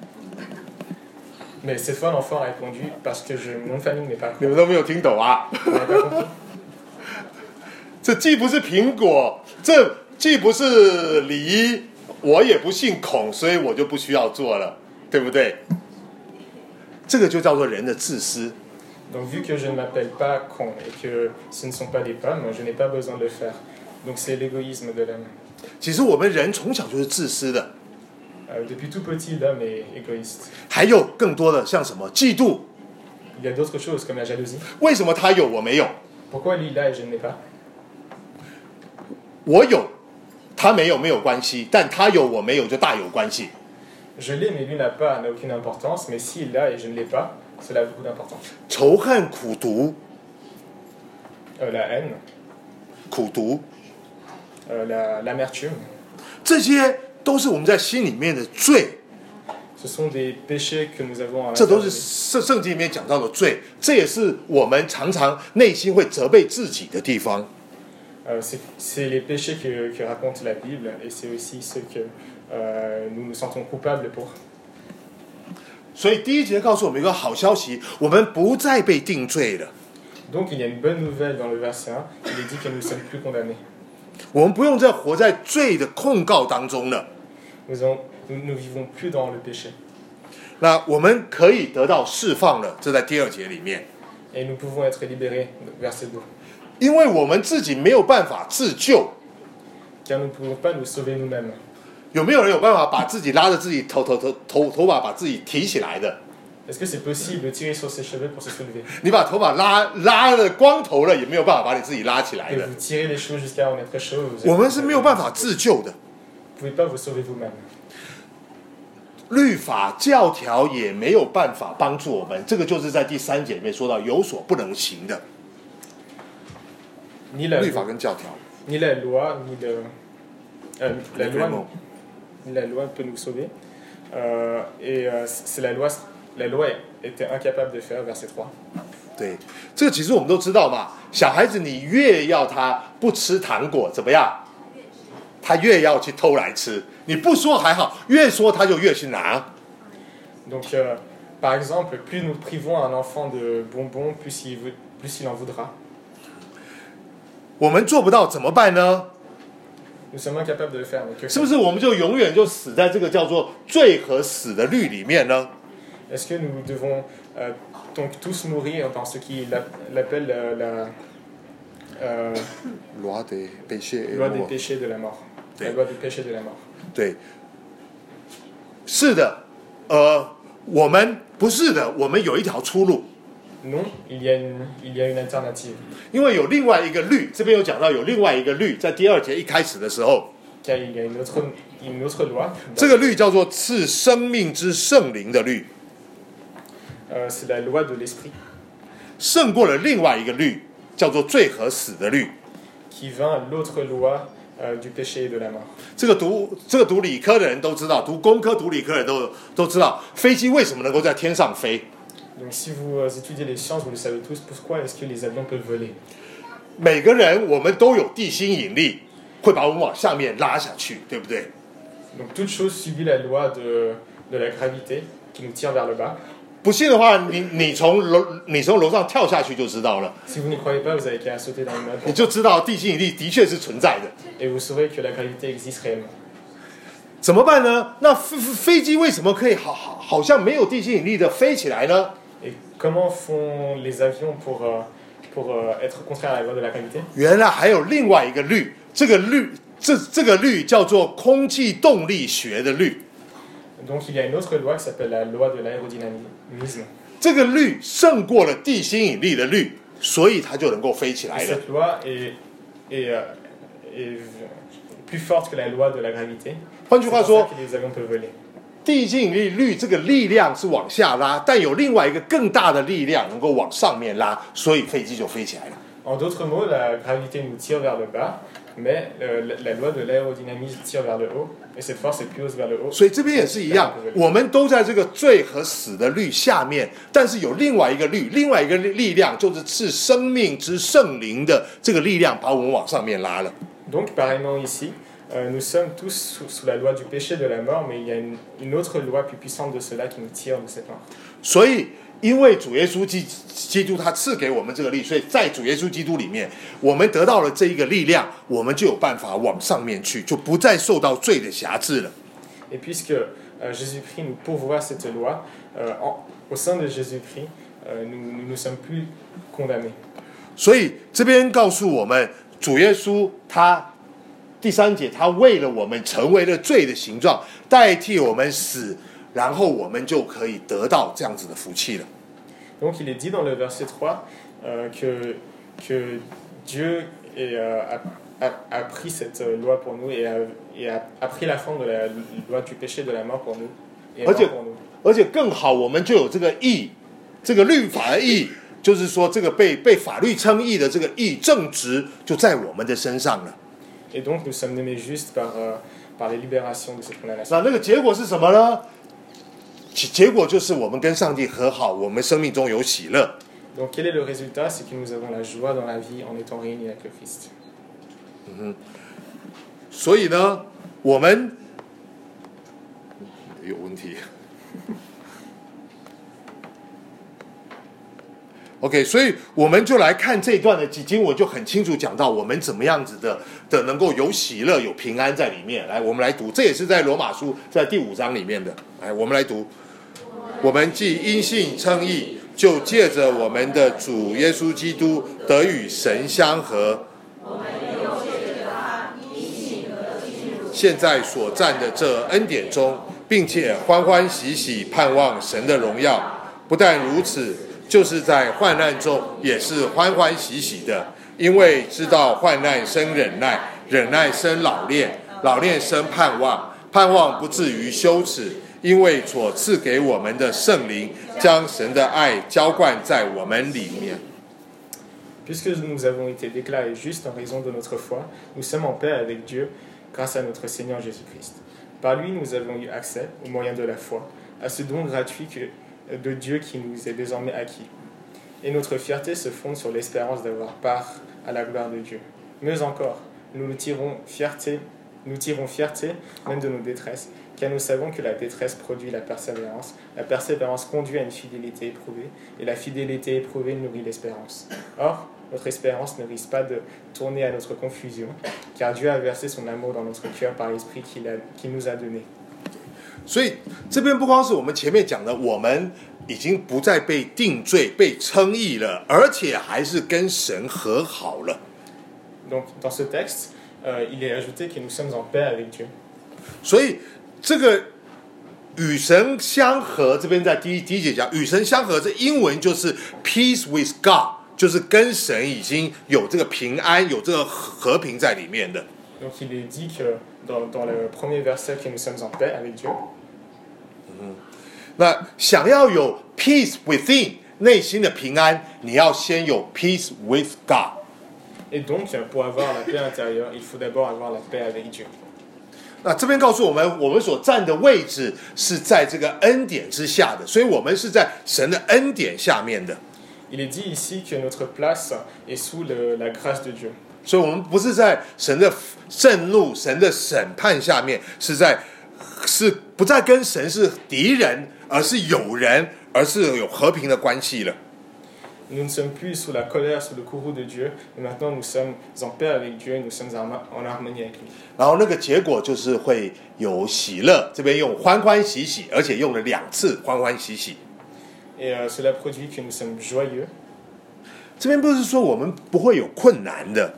[SPEAKER 2] Mais cette fois, l'enfant a répondu parce que je, mon nom de famille n'est pas.
[SPEAKER 1] 你们都没有听懂啊？
[SPEAKER 2] Vous n'avez pas compris?
[SPEAKER 1] 这既不是苹果，这既不是梨，我也不姓孔，所以我就不需要做了，对不对？这个就叫做人的自私。
[SPEAKER 2] Donc vu que je ne m'appelle pas con et que ce ne sont pas des pommes, je n'ai pas besoin de le faire. Donc c'est l'égoïsme de l'homme.
[SPEAKER 1] 其实我们人从小就是自私的，
[SPEAKER 2] Euh, depuis tout petit, l'homme est égoïste.
[SPEAKER 1] 还有更多的像什么嫉妒？
[SPEAKER 2] Il y a d'autres choses comme la jalousie.
[SPEAKER 1] 为什么他有我没有？
[SPEAKER 2] Pourquoi lui il a et je ne l'ai pas?
[SPEAKER 1] 我有，他没有没有关系，但他有我没有就大有关系。
[SPEAKER 2] Je l'ai mais lui n'a pas, n'a aucune importance. Mais s'il l'a et je ne l'ai pas, cela a beaucoup d'importance.
[SPEAKER 1] 仇恨、苦毒、
[SPEAKER 2] Euh, la haine,
[SPEAKER 1] 苦毒，
[SPEAKER 2] euh, la, l'amertume,
[SPEAKER 1] 这些都是我们在心里面的罪。
[SPEAKER 2] ce sont des péchés que nous avons à
[SPEAKER 1] 这都
[SPEAKER 2] l'intérieur
[SPEAKER 1] 是
[SPEAKER 2] de nous.
[SPEAKER 1] 圣圣经里面讲到的罪，这也是我们常常内心会责备自己的地方。
[SPEAKER 2] Euh, c'est, c'est les péchés que, que raconte la Bible et c'est aussi ceux que euh, nous nous sentons coupables pour.
[SPEAKER 1] 所以第一节告诉我们一个好消息，我们不再被定罪了，
[SPEAKER 2] Donc il y a une bonne nouvelle dans le verset un, il est dit que nous ne sommes plus condamnés.
[SPEAKER 1] 我们不用再活在罪的控告当中了。
[SPEAKER 2] Nous ne nous, nous vivons plus dans le péché.
[SPEAKER 1] 那我们可以得到释放了，这在第二节里面，
[SPEAKER 2] Et nous pouvons être libérés, verset deux.
[SPEAKER 1] 因为我们自己没有办法自救。
[SPEAKER 2] Car nous ne pouvons pas nous sauver nous-mêmes.
[SPEAKER 1] 有没有人有办法把自己拉着自己头头头头头发把自己提起来的？
[SPEAKER 2] Est-ce que c'est possible de tirer sur ses cheveux pour se soulever?
[SPEAKER 1] 你把头发拉拉了光头了，也没有办法把你自己拉起来
[SPEAKER 2] Et
[SPEAKER 1] 的。
[SPEAKER 2] vous tirez les cheveux jusqu'à en être chaud. Vous
[SPEAKER 1] 我
[SPEAKER 2] ne
[SPEAKER 1] 们是没有办法自救的。
[SPEAKER 2] pouvez pas vous sauver vous-même.
[SPEAKER 1] 律法教条也没有办法帮助我们，这个就是在第三节里面说到有所不能行的
[SPEAKER 2] Ni la,
[SPEAKER 1] 律法跟教条。
[SPEAKER 2] ni la loi, ni le, euh, la, loi,
[SPEAKER 1] Vraiment.
[SPEAKER 2] ni la loi peut nous sauver. Euh, et euh, c'est la loi, la loi était incapable de faire, verset trois.
[SPEAKER 1] 对，这个其实我们都知道嘛。小孩子你越要他不吃糖果，怎么样？他越要去偷来吃。你不说还好，越说他就越去拿。
[SPEAKER 2] Donc, euh, par exemple, plus nous privons un enfant de bonbons, plus il, veut, plus il en voudra.
[SPEAKER 1] 我们做不到怎么办呢？
[SPEAKER 2] Nous sommes incapables de le faire. Mais que
[SPEAKER 1] 是不是我们就永远就死在这个叫做罪和死的律里面呢？
[SPEAKER 2] Est-ce que nous devons euh, donc tous mourir dans ce qu'il appelle la, la euh,
[SPEAKER 1] loi des péchés et
[SPEAKER 2] loi des
[SPEAKER 1] lois.
[SPEAKER 2] péchés de la mort? La
[SPEAKER 1] Oui.
[SPEAKER 2] loi des péchés de la mort.
[SPEAKER 1] 对，是的，呃，我们不是的，我们有一条出路，
[SPEAKER 2] Non, il y a une, il y a une alternative.
[SPEAKER 1] 因为有另外一个律，这边有讲到有另外一个律，在第二节一开始的时候，
[SPEAKER 2] Car il y a une autre, une autre loi.
[SPEAKER 1] 这个律叫做赐生命之圣灵的律，
[SPEAKER 2] Euh, c'est la loi de l'esprit
[SPEAKER 1] 胜过了另外一个律，叫做罪和死的律。
[SPEAKER 2] qui vainc l'autre loi euh, du péché et de la mort.
[SPEAKER 1] 这个读这个读理科的人都知道，读工科、读理科的人都都知道，飞机为什么能够在天上飞？
[SPEAKER 2] Donc si vous étudiez les sciences, vous le savez tous, pourquoi est-ce que les avions peuvent voler?
[SPEAKER 1] 每个人我们都有地心引力，会把我们往下面拉下去，对不对？
[SPEAKER 2] Donc toute chose subit la loi de, de la gravité qui nous tire vers le bas.
[SPEAKER 1] 不信的话，你你从楼你从楼上跳下去就知道了，
[SPEAKER 2] Si vous n'y croyez pas, vous avez qu'à sauter dans
[SPEAKER 1] 你
[SPEAKER 2] l'immeuble
[SPEAKER 1] 就知道地心引力的确是存在的。
[SPEAKER 2] et vous saurez que la gravité existe réellement.
[SPEAKER 1] 怎么办呢？那飞飞机为什么可以好好好像没有地心引力的飞起来呢？
[SPEAKER 2] Et comment font les avions pour, euh, pour euh, être contraires à la loi de la gravité?
[SPEAKER 1] 原来还有另外一个律，这个律这这个律叫做空气动力学的律。
[SPEAKER 2] Donc il y a une autre loi qui s'appelle la loi de l'aérodynamisme.
[SPEAKER 1] 这个律胜过了地心引力的律，所以它就能够飞起
[SPEAKER 2] Et
[SPEAKER 1] 来了。
[SPEAKER 2] cette loi est, est, euh, est plus forte que la loi de la gravité.
[SPEAKER 1] 换句
[SPEAKER 2] C'est
[SPEAKER 1] 话
[SPEAKER 2] pour
[SPEAKER 1] 说
[SPEAKER 2] ça，que les avions peuvent voler.
[SPEAKER 1] 地心引力律这个力量是往下拉，但有另外一个更大的力量能够往上面拉，所以飞机就飞起来了。
[SPEAKER 2] En d'autres mots, la gravité nous tire vers le bas, mais euh, la, la loi de l'aérodynamisme tire vers le haut, et cette force est plus haute vers le haut.
[SPEAKER 1] 所以这边也是一样，我们都在这个罪和死的律下面，但是有另外一个律，另外一个力量，就是赐生命之圣灵的这个力量，把我们往上面拉了。
[SPEAKER 2] Donc, pareillement ici, euh, nous sommes tous sous, sous la loi du péché de la mort, mais il y a une, une autre loi plus puissante de cela qui nous tire de cette mort.
[SPEAKER 1] 所以，因为主耶稣基基督他赐给我们这个力，所以在主耶稣基督里面，我们得到了这一个力量，我们就有办法往上面去，就不再受到罪的辖制了。
[SPEAKER 2] Et puisque euh, Jésus-Christ nous pourvoit cette loi, euh, en, au sein de Jésus-Christ, euh, nous ne sommes plus condamnés.
[SPEAKER 1] 所以这边告诉我们，主耶稣他第三节，他为了我们成为了罪的形状，代替我们死，然后我们就可以得到这样子的福气了。
[SPEAKER 2] Donc il est dit dans le verset trois euh, que, que Dieu est, euh, a, a, a pris cette loi pour nous et, a, et a, a pris la forme de la loi du péché de la mort pour nous. Et est mort pour nous.
[SPEAKER 1] 而且更好，我们就有这个义，这个律法的义，就是说这个被被法律称义的这个义正直，就在我们的身上了。
[SPEAKER 2] Et donc nous sommes nommés justes par, euh, par les libérations de cette condamnation.
[SPEAKER 1] 那那个结果是什么呢？结果就是我们跟上帝和好，我们生命中有喜乐。
[SPEAKER 2] Donc quel est le résultat? C'est que nous avons la joie dans la vie en étant réunis avec le Christ.
[SPEAKER 1] 嗯哼，所以呢，我们有问题。OK， 所以我们就来看这一段的经文，就很清楚讲到我们怎么样子的的能够有喜乐、有平安在里面。来，我们来读，这也是在罗马书在第五章里面的。来，我们来读。我们既因信称义，就借着我们的主耶稣基督得与神相合。现在所站的这恩典中，并且欢欢喜喜盼望神的荣耀。不但如此，就是在患难中也是欢欢喜喜的，因为知道患难生忍耐，忍耐生老练，老练生盼望，盼望不至于羞耻。因为所赐给我们的圣灵，将神的爱浇灌在我们里面。
[SPEAKER 2] Puisque nous avons été déclarés justes en raison de notre foi, nous sommes en paix avec Dieu grâce à notre Seigneur Jésus-Christ. Par lui, nous avons eu accès, au moyen de la foi, à ce don gratuit que, de Dieu qui nous est désormais acquis. Et notre fierté se fonde sur l'espérance d'avoir part à la gloire de Dieu. Mieux encore, nous nous tirons fierté, nous tirons fierté même de nos détresses, car nous savons que la détresse produit la persévérance, la persévérance conduit à une fidélité éprouvée, et la fidélité éprouvée nourrit l'espérance. Or, notre espérance ne risque pas de tourner à notre confusion, car Dieu a versé son amour dans notre cœur par l'Esprit qu'il, a, qu'il nous a donné.
[SPEAKER 1] 所以这边不光是我们前面讲的，我们已经不再被定罪、被称义了，而且还是跟神和好了。
[SPEAKER 2] Donc, dans ce texte, euh, il est ajouté que nous sommes en paix avec Dieu.
[SPEAKER 1] 所以这个与神相合，这边在第一第一节讲与神相合，这英文就是 peace with God， 就是跟神已经有这个平安、有这个和平在里面的。
[SPEAKER 2] Donc il est dit que dans, dans le premier verset que nous sommes en paix avec Dieu.
[SPEAKER 1] 嗯，那想要有 peace within 内心的平安，你要先有 peace with God。
[SPEAKER 2] Et donc, pour avoir la paix intérieure, il faut d'abord avoir la paix avec Dieu.
[SPEAKER 1] 那这边告诉我们，我们所站的位置是在这个恩典之下的，所以我们是在神的恩典下面的。
[SPEAKER 2] Il est dit ici que notre place est sous le, la grâce de Dieu.
[SPEAKER 1] 所以我们不是在神的震怒、神的审判下面，是在是不再跟神是敌人，而是友人，而是有和平的关系了。
[SPEAKER 2] Nous ne sommes plus sous la colère, sous le courroux de Dieu, mais maintenant nous sommes en paix avec Dieu, nous sommes en harmonie avec lui.
[SPEAKER 1] 然后那个结果就是会有喜乐，这边用欢欢喜喜，而且用了两次欢欢喜喜。
[SPEAKER 2] Et euh, cela produit que nous sommes joyeux.
[SPEAKER 1] 这边不是说我们不会有困难的，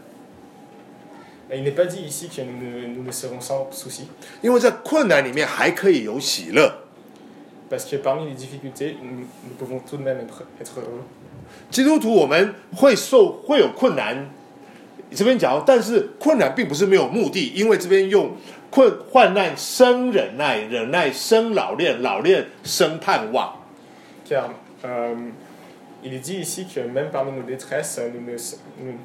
[SPEAKER 2] Il n'est pas dit ici que nous ne, nous ne serons sans souci,
[SPEAKER 1] 因为在困难里面还可以有喜乐。
[SPEAKER 2] parce que parmi les difficultés, nous, nous pouvons tout de même être, être heureux.
[SPEAKER 1] 基督徒我们会受会有困难，这边讲，但是困难并不是没有目的，因为这边用困患难生忍耐，忍耐生老练，老练生盼望。
[SPEAKER 2] Car euh, il est dit ici que même parmi nos détresses, nous ne... Nous,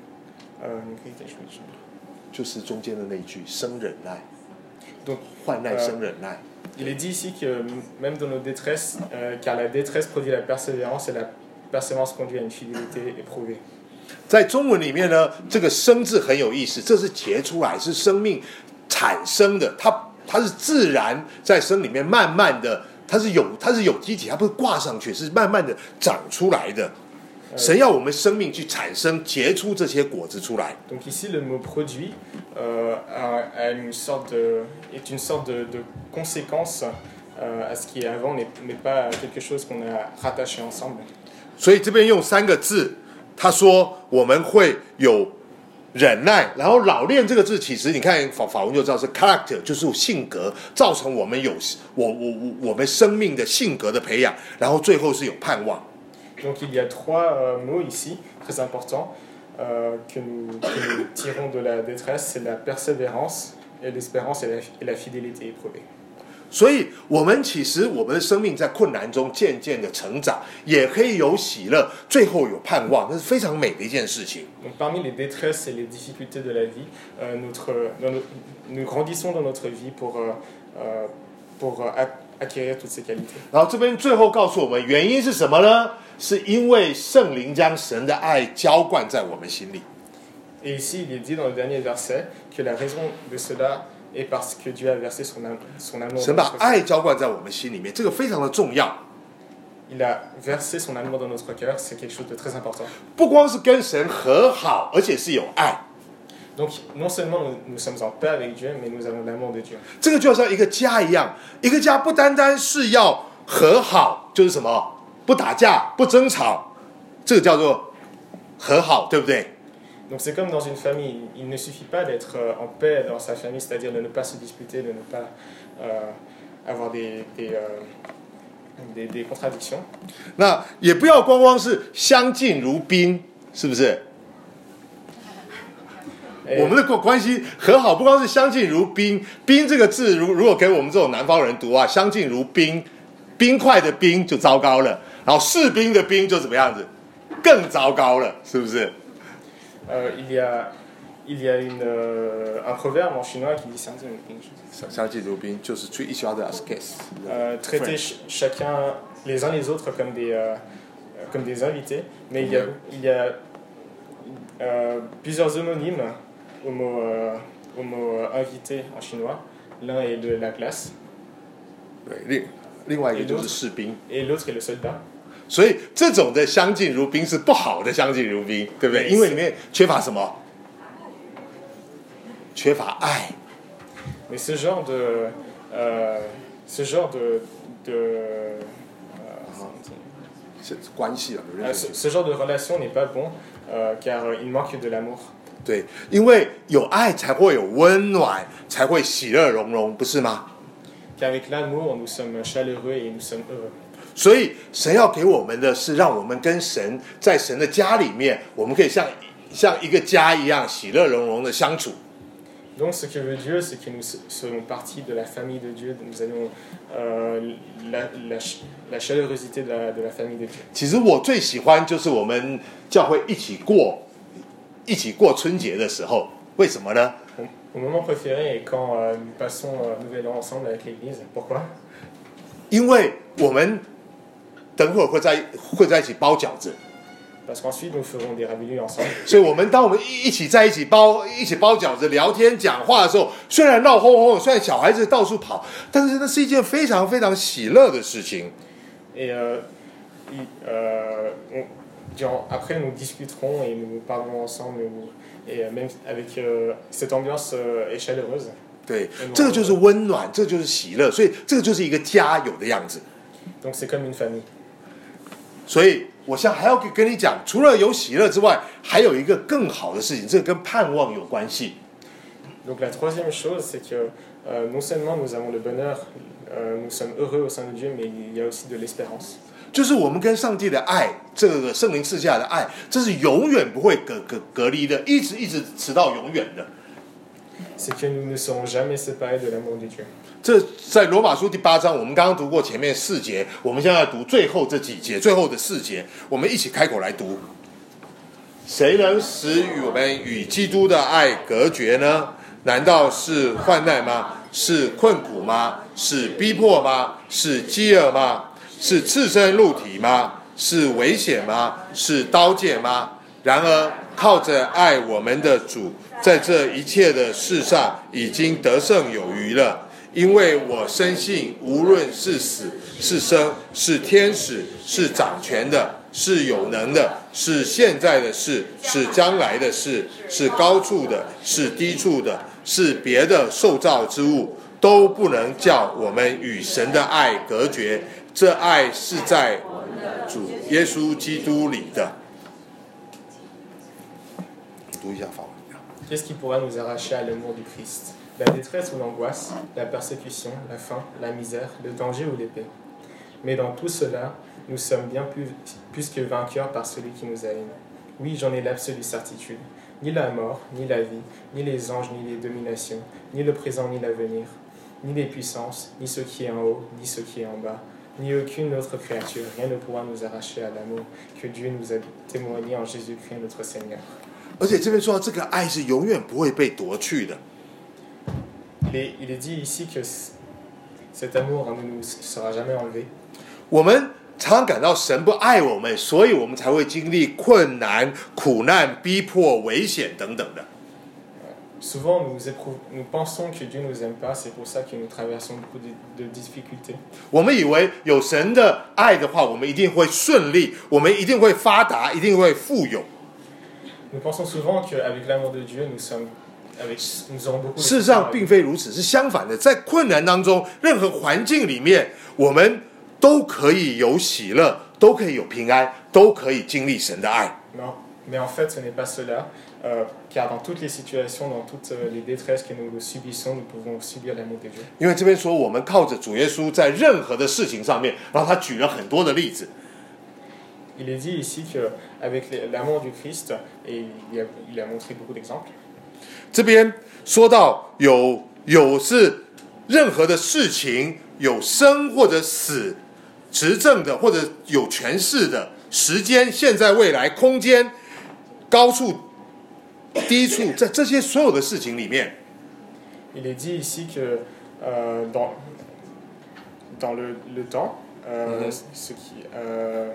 [SPEAKER 2] euh,
[SPEAKER 1] 就是中间的那一句生忍耐，
[SPEAKER 2] donc,
[SPEAKER 1] 患难生忍耐。
[SPEAKER 2] il est dit ici que même dans nos détresses, euh, car la détresse produit la persévérance et la persévérance conduit à une fidélité éprouvée.
[SPEAKER 1] 在中文里面呢，这个生字很有意思，这是结出来，是生命产生的，它它是自然在生里面慢慢的，它是有它是有机体，它不是挂上去，是慢慢的长出来的。神要我们生命去产生结出这些果子出来。
[SPEAKER 2] Donc ici le mot produit euh, a, a une sorte de, est une sorte de, de conséquence euh, à ce qui avant n'est, n'est pas quelque chose qu'on a rattaché ensemble.
[SPEAKER 1] 所以这边用三个字，他说我们会有忍耐，然后老练这个字，其实你看法法文就知道是 character， 就是性格，造成我们有我我我我们生命的性格的培养，然后最后是有盼望。
[SPEAKER 2] Donc il y a trois euh, mots ici très importants euh, que, nous, que nous tirons de la détresse, c'est la persévérance, et l'espérance et la, et la fidélité éprouvée.
[SPEAKER 1] 所以我们其实我们的生命在困难中渐渐的成长，也可以有喜乐，最后有盼望，那是非常美的一件事情。
[SPEAKER 2] Donc parmi les détresses et les difficultés de la vie, euh, notre, dans notre, nous grandissons dans notre vie pour, euh, euh, pour euh, acquérir toutes ces qualités.
[SPEAKER 1] 然后这边最后告诉我们，原因是什么呢？是因为圣灵将神的爱浇灌在我们心里。
[SPEAKER 2] Et ici, il est dit dans le dernier verset que la raison de cela est parce que Dieu a versé son, am- son amour
[SPEAKER 1] 神
[SPEAKER 2] dans
[SPEAKER 1] 把
[SPEAKER 2] notre
[SPEAKER 1] 爱
[SPEAKER 2] cœur.
[SPEAKER 1] 浇灌在我们心里面，这个非常的重要。
[SPEAKER 2] Il a versé son amour dans notre cœur, c'est quelque chose de très important.
[SPEAKER 1] 不光是跟神和好，而且是有爱。
[SPEAKER 2] Donc non seulement nous, nous sommes en paix avec Dieu, mais nous avons l'amour de Dieu.
[SPEAKER 1] 这个就像一个家一样，一个家不单单是要和好，就是什么？不打架，不争吵，这个叫做和好，对不对？
[SPEAKER 2] Donc c'est comme dans une famille, il ne suffit pas d'être en paix dans sa famille, c'est-à-dire de ne pas se disputer, de ne pas euh, avoir des, des, euh, des, des contradictions.
[SPEAKER 1] 那也不要光光是相敬如宾，是不是？
[SPEAKER 2] Et
[SPEAKER 1] 我们的关系和好，不光是相敬如宾。宾这个字，如如果给我们这种南方人读啊，相敬如冰，冰块的冰就糟糕了，然后士兵的兵就怎么样子，更糟糕了，是不是？
[SPEAKER 2] euh, il y a, il y a une, euh, un proverbe en chinois qui dit 相敬如宾,
[SPEAKER 1] 相敬如宾就是 treat each other as guests，
[SPEAKER 2] euh, traiter ch- chacun les uns les autres comme des, euh, comme des invités, mais il y a, il y a euh, plusieurs homonymes au mot, euh, au mot euh, invité en chinois. L'un est de la classe
[SPEAKER 1] 对，另另外一个就是士兵，
[SPEAKER 2] et l'autre est le soldat.
[SPEAKER 1] 所以这种的相敬如宾是不好的相敬如宾，对不对？因为里面缺乏什么？缺乏爱。
[SPEAKER 2] Mais ce genre de, euh, ce genre de, de euh,
[SPEAKER 1] 是关系啊，
[SPEAKER 2] euh, ce, ce genre de relation n'est pas bon euh, car euh, il manque de l'amour.
[SPEAKER 1] 对，因为有爱才会有温暖，才会喜乐融融，不是吗？
[SPEAKER 2] Qu'avec l'amour, nous sommes chaleureux et nous sommes heureux.
[SPEAKER 1] 所以神要给我们的是，让我们跟神在神的家里面，我们可以像像一个家一样喜乐融融的相处。
[SPEAKER 2] Donc ce que veut Dieu, c'est que nous serons partie de la famille de Dieu, nous avons euh, la, la, la chaleurosité de la, de la famille de Dieu.
[SPEAKER 1] 其实我最喜欢就是我们教会一起过一起过春节的时候，为什么呢？
[SPEAKER 2] Mon moment préféré est quand euh, nous passons euh, Nouvel An ensemble avec l'Église. Pourquoi?
[SPEAKER 1] 因为我们等会儿会在会在一起包饺子，
[SPEAKER 2] Parce qu'ensuite nous ferons des raviolis ensemble.
[SPEAKER 1] 所以我们当我们一一起在一起包一起包饺子、聊天、讲话的时候，虽然闹哄哄，虽然小孩子到处跑，但是那是一件非常非常喜乐的事情。
[SPEAKER 2] Et euh, il- euh, on- durant- après nous discuterons et nous parlerons ensemble. Nous- et euh, même avec euh, cette ambiance euh, est chaleureuse.
[SPEAKER 1] 对，这个就是温暖，这就是喜乐，所以这个就是一个家有的样子。
[SPEAKER 2] Donc c'est comme une famille.
[SPEAKER 1] 所以我想还要跟你讲，除了有喜乐之外，还有一个更好的事情，这个跟盼望有关系。
[SPEAKER 2] Donc la troisième chose, c'est que euh, non seulement nous avons le bonheur, euh, nous sommes heureux au sein de Dieu, mais il y a aussi de l'espérance.
[SPEAKER 1] 就是我们跟上帝的爱，这个圣灵赐下的爱，这是永远不会隔隔隔离的，一直一直直到永远的。
[SPEAKER 2] C'est que nous ne serons jamais séparés de l'amour de Dieu.
[SPEAKER 1] 这在罗马书第八章，我们刚刚读过前面四节，我们现在读最后这几节，最后的四节，我们一起开口来读。谁能使与我们与基督的爱隔绝呢？难道是患难吗？是困苦吗？是逼迫吗？是饥饿吗？是赤身露体吗？是危险吗？是刀剑吗？然而靠着爱我们的主，在这一切的事上已经得胜有余了。因为我深信，无论是死是生，是天使，是掌权的，是有能的，是现在的事，是将来的事，是高处的，是低处的，是别的受造之物，都不能叫我们与神的爱隔绝。这爱是在主耶稣基督里的。读一下法文。
[SPEAKER 2] Qu'est-ce qui pourra nous arracher à l'amour du Christ? La détresse ou l'angoisse, la persécution, la faim, la misère, le danger ou l'épée. Mais dans tout cela, nous sommes bien plus, plus que vainqueurs par celui qui nous a aimés. Oui, j'en ai l'absolue certitude. Ni la mort, ni la vie, ni les anges, ni les dominations, ni le présent, ni l'avenir, ni les puissances, ni ce qui est en haut, ni ce qui est en bas, ni aucune autre créature, rien ne pourra nous arracher à l'amour que Dieu nous a témoigné en Jésus-Christ notre Seigneur.
[SPEAKER 1] 而且这边说到，这个爱是永远不会被夺去的。
[SPEAKER 2] Il est, il est dit ici que cet amour ne nous sera jamais enlevé.
[SPEAKER 1] 我们常常感到神不爱我们，所以我们才会经历困难、苦难、逼迫、危险等等的。
[SPEAKER 2] Souvent, nous, éprouvons, nous pensons que Dieu ne nous aime pas, c'est pour ça que nous traversons beaucoup de, de difficultés.
[SPEAKER 1] 我们以为有神的爱的话，我们一定会顺利，我们一定会发达，一定会富有。
[SPEAKER 2] Nous pensons souvent qu'avec l'amour de Dieu, nous, sommes, avec, nous aurons beaucoup de
[SPEAKER 1] 事实上并非如此，是相反的。在困难当中，任何环境里面，我们都可以有喜乐，都可以有平安，都可以经历神的爱。
[SPEAKER 2] Non, mais en fait, ce n'est pas cela, euh, car dans toutes les situations, dans toutes les détresses que nous subissons, nous pouvons subir l'amour de Dieu.
[SPEAKER 1] 因为这边说，我们靠着主耶稣，在任何的事情上面，然后他举了很多的例子。
[SPEAKER 2] Il est dit ici qu'avec l'amour du Christ, et il a, il a montré beaucoup d'exemples.
[SPEAKER 1] 这边说到有有是任何的事情，有生或者死，执政的或者有权势的，时间、现在、未来、空间、高处、低处，在这些所有的事情里面，
[SPEAKER 2] Il est dit ici que euh, dans, dans le, le temps, euh,
[SPEAKER 1] Mhm.
[SPEAKER 2] ce qui, euh,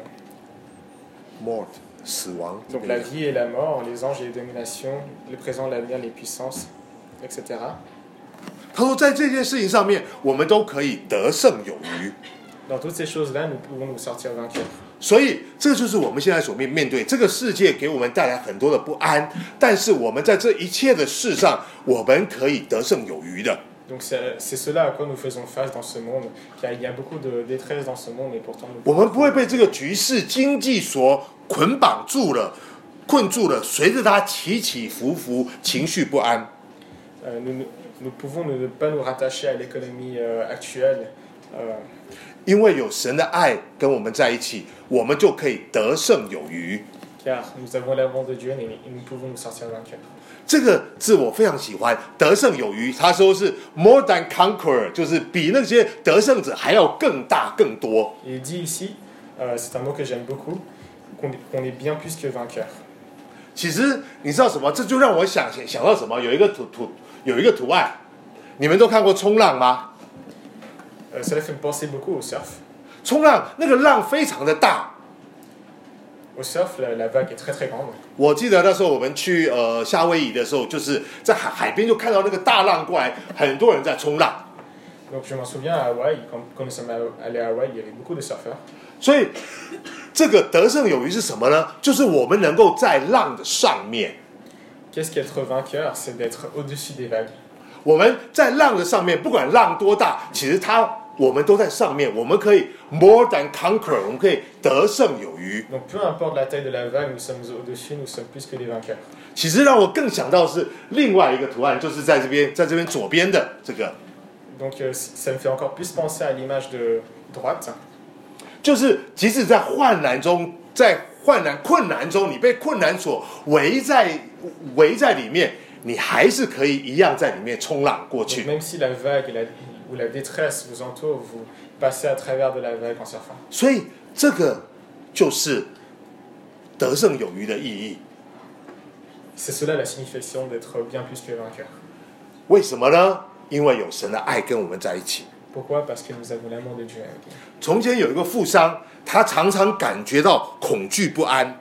[SPEAKER 1] mort 死亡，
[SPEAKER 2] donc la vie et la mort, les anges et les dominations, le présent, l'avenir, les puissances, et cetera.
[SPEAKER 1] 他说，在这件事情上面，我们都可以得胜有余。
[SPEAKER 2] Dans toutes ces choses-là, nous pouvons nous sortir vainqueurs.
[SPEAKER 1] 所以，这就是我们现在所面面对这个世界给我们带来很多的不安，但是我们在这一切的事上，我们可以得胜有余的。
[SPEAKER 2] Donc c'est, c'est cela à quoi nous faisons face dans ce monde, car il y a beaucoup de détresse dans ce monde, et pourtant nous
[SPEAKER 1] 我们不会被这个局势、经济所捆绑住了、困住了，随着它起起伏伏，情绪不安。
[SPEAKER 2] euh, nous, nous, nous pouvons ne pas nous rattacher à l'économie euh, actuelle. Euh,
[SPEAKER 1] 因为有神的爱跟我们在一起，我们就可以得胜有余。
[SPEAKER 2] car nous avons l'amour de Dieu et nous pouvons nous sortir vainqueurs.
[SPEAKER 1] 这个字我非常喜欢，得胜有余。他说是 more than conqueror， 就是比那些得胜者还要更大更多。
[SPEAKER 2] Il dit ici, euh, c'est un mot que j'aime beaucoup, qu'on, qu'on est bien plus que vainqueurs.
[SPEAKER 1] 其实你知道什么？这就让我想想到什么？有一个土土有一个图案，你们都看过冲浪吗？
[SPEAKER 2] Euh, cela fait me penser beaucoup au surf.
[SPEAKER 1] 冲浪那个浪非常的大。
[SPEAKER 2] Au surf, la, la vague est très très grande.
[SPEAKER 1] 我记得那时候我们去呃夏威夷的时候，就是在海海边就看到那个大浪过来，很多人在冲浪。
[SPEAKER 2] Donc je m'en souviens à Hawaï, quand, quand nous sommes allés à Hawaï, il y avait beaucoup de surfeurs.
[SPEAKER 1] 所以这个得胜有余是什么呢？就是我们能够在浪的上面。
[SPEAKER 2] Qu'est-ce qu'être vainqueur? C'est d'être au-dessus des vagues.
[SPEAKER 1] 我们在浪的上面，不管浪多大，其实它我们都在上面，我们可以 more than conquer， 我们可以得胜有余。
[SPEAKER 2] Donc peu importe la taille de la vague, nous sommes au-dessus, nous sommes plus que des vainqueurs.
[SPEAKER 1] 其实让我更想到是另外一个图案，就是在这边，在这边左边的这个。
[SPEAKER 2] Donc euh, ça me fait encore plus penser à l'image de droite.
[SPEAKER 1] 就是即使在患难中，在患难困难中，你被困难所围在围在里面，你还是可以一样在里面冲浪过去。
[SPEAKER 2] Donc, même si la vague et la, ou la détresse vous entoure, vous passez à travers de la vague en surfant.
[SPEAKER 1] 所以这个就是得胜有余的意义。
[SPEAKER 2] C'est cela la signification d'être bien plus que vainqueur.
[SPEAKER 1] 为什么呢？因为有神的爱跟我们在一起。
[SPEAKER 2] Pourquoi? Parce que nous avons l'amour de Dieu avec nous.
[SPEAKER 1] 从前有一个富商，他常常感觉到恐惧不安。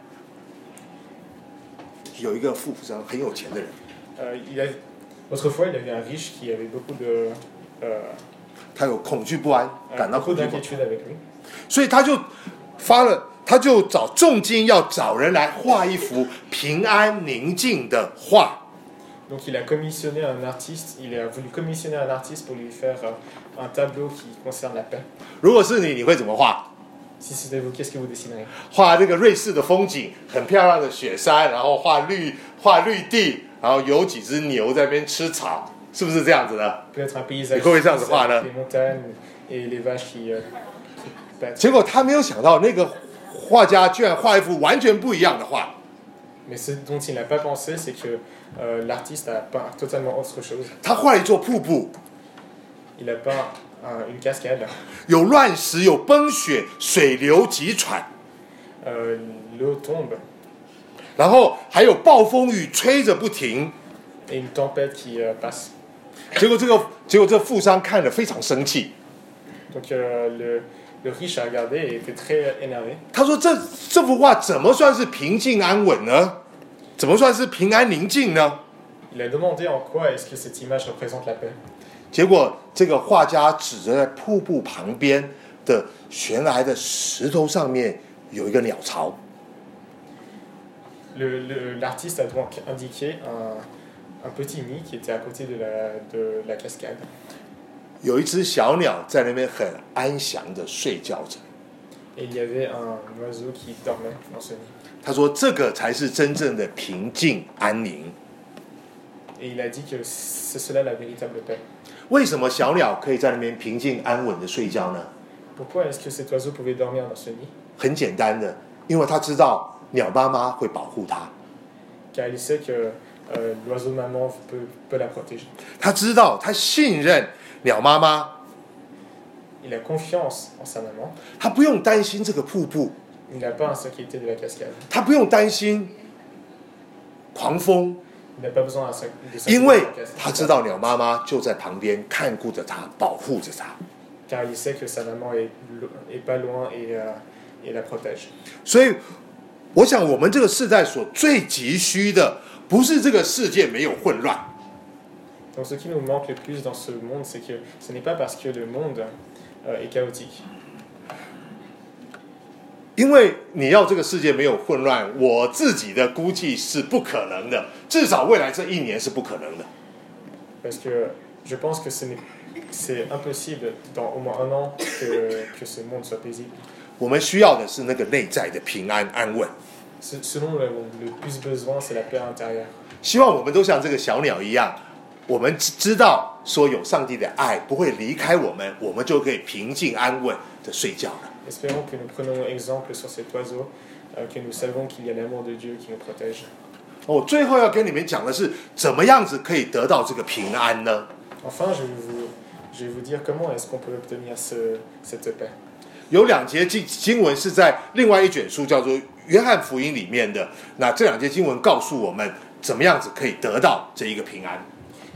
[SPEAKER 1] 有一个富商很有钱的人，
[SPEAKER 2] Euh, il a, autrefois, il y avait un riche qui avait beaucoup de, euh,
[SPEAKER 1] 他有恐惧不安，感到
[SPEAKER 2] beaucoup
[SPEAKER 1] 恐惧不安，
[SPEAKER 2] d'inquiétude avec lui.
[SPEAKER 1] 所以他就发了，他就找重金要找人来画一幅平安宁静的画。
[SPEAKER 2] Donc il a commissionné un artiste, il a voulu commissionner un artiste pour lui faire euh, un tableau qui concerne la paix.
[SPEAKER 1] 如果是你，你会怎么画？
[SPEAKER 2] Si c'était vous, qu'est-ce que vous dessineriez?
[SPEAKER 1] 画这个瑞士的风景，很漂亮的雪山，然后画绿画绿地，然后有几只牛在那边吃草，是不是这样子的？
[SPEAKER 2] Peut-être un paysage,
[SPEAKER 1] 你会不会这样子画呢？
[SPEAKER 2] les montagnes et les vaches qui, euh, qui paissent.
[SPEAKER 1] 结果他没有想到，那个画家居然画一幅完全不一样的画。
[SPEAKER 2] Mais ce dont il n'a pas pensé, c'est que euh, l'artiste a peint totalement autre chose.
[SPEAKER 1] 他画了一座瀑布，
[SPEAKER 2] Il a peint un- une cascade.
[SPEAKER 1] 有乱石，有崩雪，水流急喘，
[SPEAKER 2] Euh, l'eau tombe
[SPEAKER 1] 然后还有暴风雨吹着不停。
[SPEAKER 2] et une tempête qui euh, passe.
[SPEAKER 1] 结果这个结果这富商看了非常生气，
[SPEAKER 2] Donc euh, le, le riche a regardé et était très énervé.
[SPEAKER 1] 他说这这幅画怎么算是平静安稳呢？怎么算是平安宁静呢？
[SPEAKER 2] Il a demandé en quoi est-ce que cette image représente la paix.
[SPEAKER 1] 结果这个画家指着在瀑布旁边的悬崖的石头上面有一个鸟巢。
[SPEAKER 2] Le- le- L'artiste a donc indiqué un, un petit nid qui était à côté de la, de la cascade.
[SPEAKER 1] 有一只小鸟在那边很安详的睡觉着。
[SPEAKER 2] Et il y avait un oiseau qui dormait dans ce nid.
[SPEAKER 1] 他说：“这个才是真正的平静安宁。
[SPEAKER 2] Et il a dit que c'est cela la véritable paix. ”
[SPEAKER 1] 为什么小鸟可以在那边平静安稳的睡觉呢？
[SPEAKER 2] Pourquoi est-ce que cet oiseau pouvait dormir dans ce nid?
[SPEAKER 1] 很简单的，因为他知道鸟妈妈会保护它，
[SPEAKER 2] Car il sait que euh, l'oiseau maman peut, peut la protéger.
[SPEAKER 1] 他知道，他信任鸟妈妈，
[SPEAKER 2] Il a confiance en sa maman.
[SPEAKER 1] 他不用担心这个瀑布，
[SPEAKER 2] Il n'a pas insécurité de la cascade.
[SPEAKER 1] 他不用担心狂风，
[SPEAKER 2] Il n'a pas besoin d'insé- de s'inquiéter
[SPEAKER 1] 因
[SPEAKER 2] de
[SPEAKER 1] 为
[SPEAKER 2] la cascade.
[SPEAKER 1] 他知道鸟妈妈就在旁边看顾着他，保护着他。
[SPEAKER 2] Car il sait que sa maman est, lo- est pas loin et, euh, et la protège.
[SPEAKER 1] 所以，我想我们这个世代所最急需的，不是这个世界没有混乱，
[SPEAKER 2] Donc ce qui nous manque le plus dans ce monde, c'est que ce n'est pas parce que le monde euh, est chaotique.
[SPEAKER 1] 因为你要这个世界没有混乱，我自己的估计是不可能的，至少未来这一年是不可能的。
[SPEAKER 2] Parce que je pense que ce n'est- c'est impossible dans au moins un an que, que ce monde soit paisible.
[SPEAKER 1] 我们需要的是那个内在的平安安稳。
[SPEAKER 2] Ce, ce dont le, le plus besoin, c'est la paix intérieure.
[SPEAKER 1] 希望我们都像这个小鸟一样，我们知道说有上帝的爱不会离开我们，我们就可以平静安稳的睡觉了。
[SPEAKER 2] Espérons que nous prenons exemple sur cet oiseau, euh, que nous savons qu'il y a l'amour de Dieu qui nous protège.
[SPEAKER 1] 我最后要跟你们讲的是，怎么样子可以得到这个平安呢？
[SPEAKER 2] Enfin, je vais vous, je vais vous dire comment est-ce qu'on peut obtenir ce, cette paix.
[SPEAKER 1] 有两节经经文是在另外一卷书叫做《约翰福音》里面的。那这两节经文告诉我们，怎么样子可以得到这一个平安。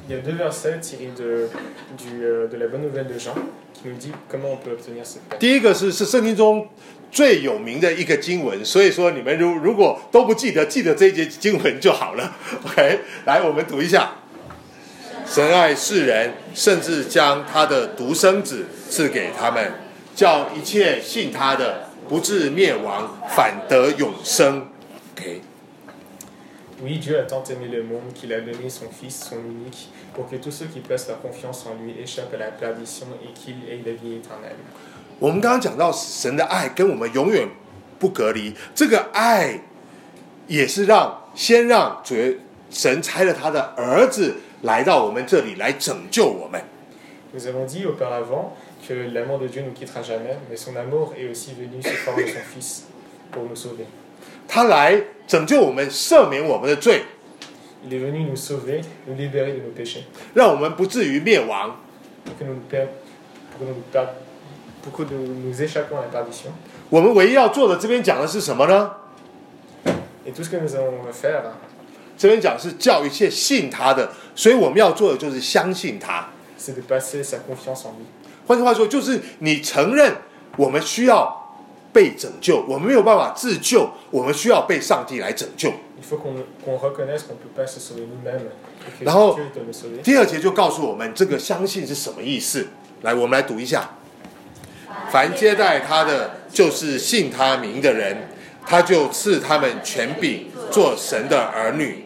[SPEAKER 2] Il y a deux versets tirés de, du, euh, de la bonne nouvelle de Jean qui nous dit comment on peut obtenir cette paix.
[SPEAKER 1] 第一个是是圣经中最有名的一个经文，所以说你们如如果都不记得，记得这一节经文就好了。OK， 来我们读一下。神爱世人，甚至将他的独生子赐给他们，叫一切信他的不至灭亡，反得永生。OK。
[SPEAKER 2] Oui, Dieu a tant aimé le monde qu'il a donné son Fils, son unique, pour que tous ceux qui placent leur confiance en lui échappent à la perdition et qu'ils aient la vie éternelle.
[SPEAKER 1] 我们刚刚讲到神的爱跟我们永远不隔离，这个爱也是让先让主神差了他的儿子来到我们这里来拯救我们。
[SPEAKER 2] Nous avons dit auparavant que l'amour de Dieu ne nous quittera jamais, mais son amour est aussi venu sous forme de son Fils pour nous sauver.
[SPEAKER 1] 他来拯救我们，赦免我们的罪。
[SPEAKER 2] Il est venu nous sauver, nous libérer de nos péchés.
[SPEAKER 1] 让我们不至于灭亡。
[SPEAKER 2] Pour que nous, per- pour que nous, per- pour que nous, nous échappions à la perdition.
[SPEAKER 1] 我们唯一要做的，这边讲的是什么呢？
[SPEAKER 2] Et tout ce que nous allons faire,
[SPEAKER 1] 这边讲是叫一切信他的，所以我们要做的就是相信他。
[SPEAKER 2] c'est de passer sa confiance en lui.
[SPEAKER 1] 换句话说，就是你承认我们需要被拯救，我们没有办法自救，我们需要被上帝来拯救。
[SPEAKER 2] Il faut qu'on, qu'on reconnaisse qu'on ne peut pas se sauver nous-mêmes et que
[SPEAKER 1] 然后
[SPEAKER 2] Dieu doit nous sauver.
[SPEAKER 1] 第二节就告诉我们这个相信是什么意思。来，我们来读一下：凡接待他的，就是信他名的人，他就赐他们权柄，做神的儿女。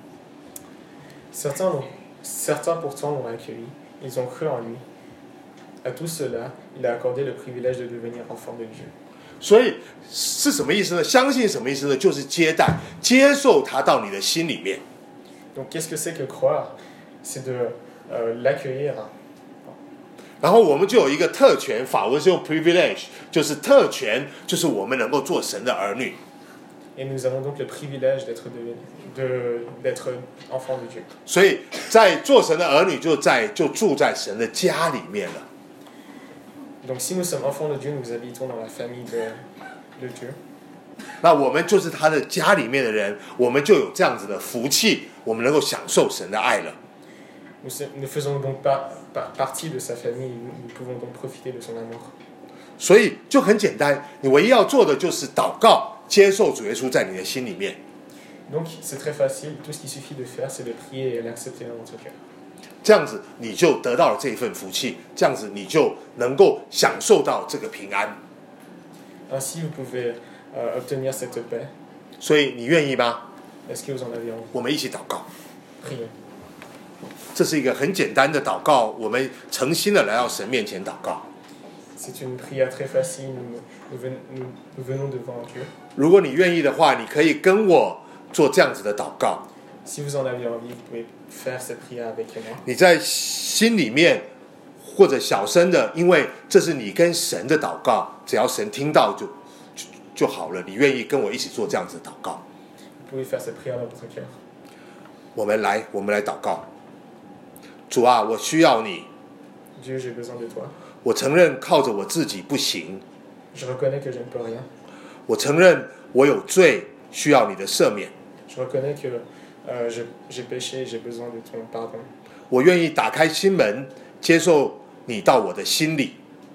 [SPEAKER 2] Certains, l'ont- certains pourtant l'ont accueilli, ils ont cru en lui. À tous ceux-là, il a accordé le privilège de devenir enfants de Dieu.
[SPEAKER 1] 所以是什么意思呢？相信什么意思呢？就是接待，接受他到你的心里面。
[SPEAKER 2] Donc qu'est-ce que c'est que croire? C'est de euh, l'accueillir.
[SPEAKER 1] 然后我们就有一个特权，法文是用 privilege， 就是特权，就是我们能够做神的儿女。
[SPEAKER 2] Et nous avons donc le privilège d'être, de, de, d'être enfants de Dieu.
[SPEAKER 1] 所以在做神的儿女，就在就住在神的家里面了。
[SPEAKER 2] Donc si nous sommes enfants de Dieu, nous habitons dans la famille de, de Dieu.
[SPEAKER 1] 那我们就是他的家里面的人，我们就有这样子的福气，我们能够享受神的爱了。
[SPEAKER 2] Nous, nous faisons donc par, par, partie de sa famille, nous, nous pouvons donc profiter de son amour.
[SPEAKER 1] 所以就很简单，你唯一要做的就是祷告，接受主耶稣在你的心里面。
[SPEAKER 2] Donc c'est très facile, tout ce qu'il suffit de faire, c'est de prier et l'accepter dans notre cœur.
[SPEAKER 1] 这样子你就得到了这一份福气，这样子你就能够享受到这个平安。
[SPEAKER 2] Ainsi, vous pouvez euh, obtenir cette paix.
[SPEAKER 1] 所以你愿意吗？
[SPEAKER 2] Est-ce que vous en avez envie?
[SPEAKER 1] 我们一起祷告。
[SPEAKER 2] Priez.
[SPEAKER 1] 这是一个很简单的祷告，我们诚心的来到神面前祷告。
[SPEAKER 2] C'est une prière très facile, nous, nous, ven, nous, nous venons devant Dieu.
[SPEAKER 1] 如果你愿意的话，你可以跟我做这样子的祷告。
[SPEAKER 2] Si vous en avez envie, vous pouvez faire cette prière avec moi.
[SPEAKER 1] 你在心里面或者小声的，因为这是你跟神的祷告，只要神听到就就就好了。你愿意跟我一起做这样子的祷告？
[SPEAKER 2] Vous pouvez faire cette prière dans votre cœur.
[SPEAKER 1] 我们来，我们来祷告。主啊，我需要你。
[SPEAKER 2] Dieu, j'ai besoin de toi.
[SPEAKER 1] 我承认靠着我自己不行，
[SPEAKER 2] Je reconnais que je ne peux rien.
[SPEAKER 1] 我承认我有罪，需要你的赦免。
[SPEAKER 2] Je reconnais que euh, je, j'ai péché et j'ai besoin de ton pardon.
[SPEAKER 1] 我愿意打开心门，接受你到我的心里，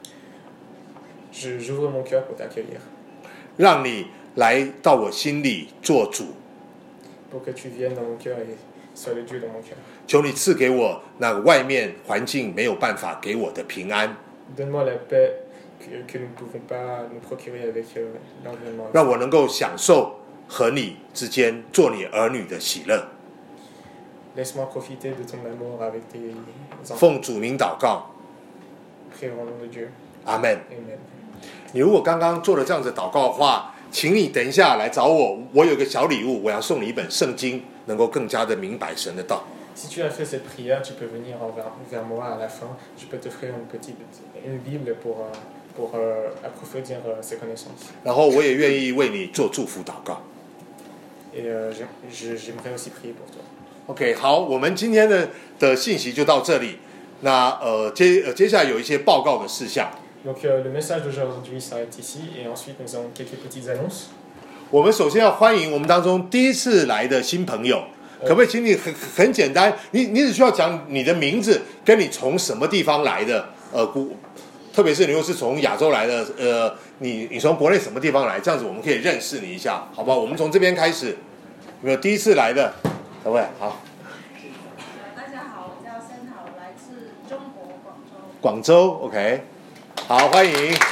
[SPEAKER 2] Je, j'ouvre mon cœur pour t'accueillir,
[SPEAKER 1] 让你来到我心里做主。
[SPEAKER 2] pour que tu viennes dans mon cœur et sois le Dieu dans mon cœur.
[SPEAKER 1] 求你赐给我那个外面环境没有办法给我的平安，
[SPEAKER 2] Donne-moi la paix que, que nous ne pouvons pas nous procurer avec euh, l'environnement.
[SPEAKER 1] 让我能够享受和你之间做你儿女的喜乐。
[SPEAKER 2] Laisse-moi profiter de ton amour avec tes enfants.
[SPEAKER 1] 奉主名祷告，
[SPEAKER 2] Prions au nom de Dieu.
[SPEAKER 1] 阿门。
[SPEAKER 2] Amen.
[SPEAKER 1] 你如果刚刚做了这样子祷告的话，请你等一下来找我，我有个小礼物，我要送你一本圣经，能够更加的明白神的道。
[SPEAKER 2] Si tu as fait cette prière, tu peux venir envers, vers moi à la fin. Je peux t'offrir une petite une Bible pour, euh, pour euh, approfondir euh, ces connaissances.
[SPEAKER 1] 然后我也愿意为你做祝福祷告。
[SPEAKER 2] Et euh, je, je, j'aimerais aussi prier pour toi.
[SPEAKER 1] OK， 好，我们今天的的信息就到这里。那呃接呃接下来有一些报告的事项。
[SPEAKER 2] Donc euh, le message d'aujourd'hui s'arrête ici et ensuite nous avons quelques petites annonces.
[SPEAKER 1] 我们首先要欢迎我们当中第一次来的新朋友。 可不可以请你很很简单，你你只需要讲你的名字，跟你从什么地方来的，呃，特别是你又是从亚洲来的，呃，你你从国内什么地方来，这样子我们可以认识你一下，好不好？我们从这边开始，有没有第一次来的？各位好。
[SPEAKER 3] 大家好，我叫申豪，来自中国广州。
[SPEAKER 1] 广州 ，OK， 好，欢迎。
[SPEAKER 3] Peter,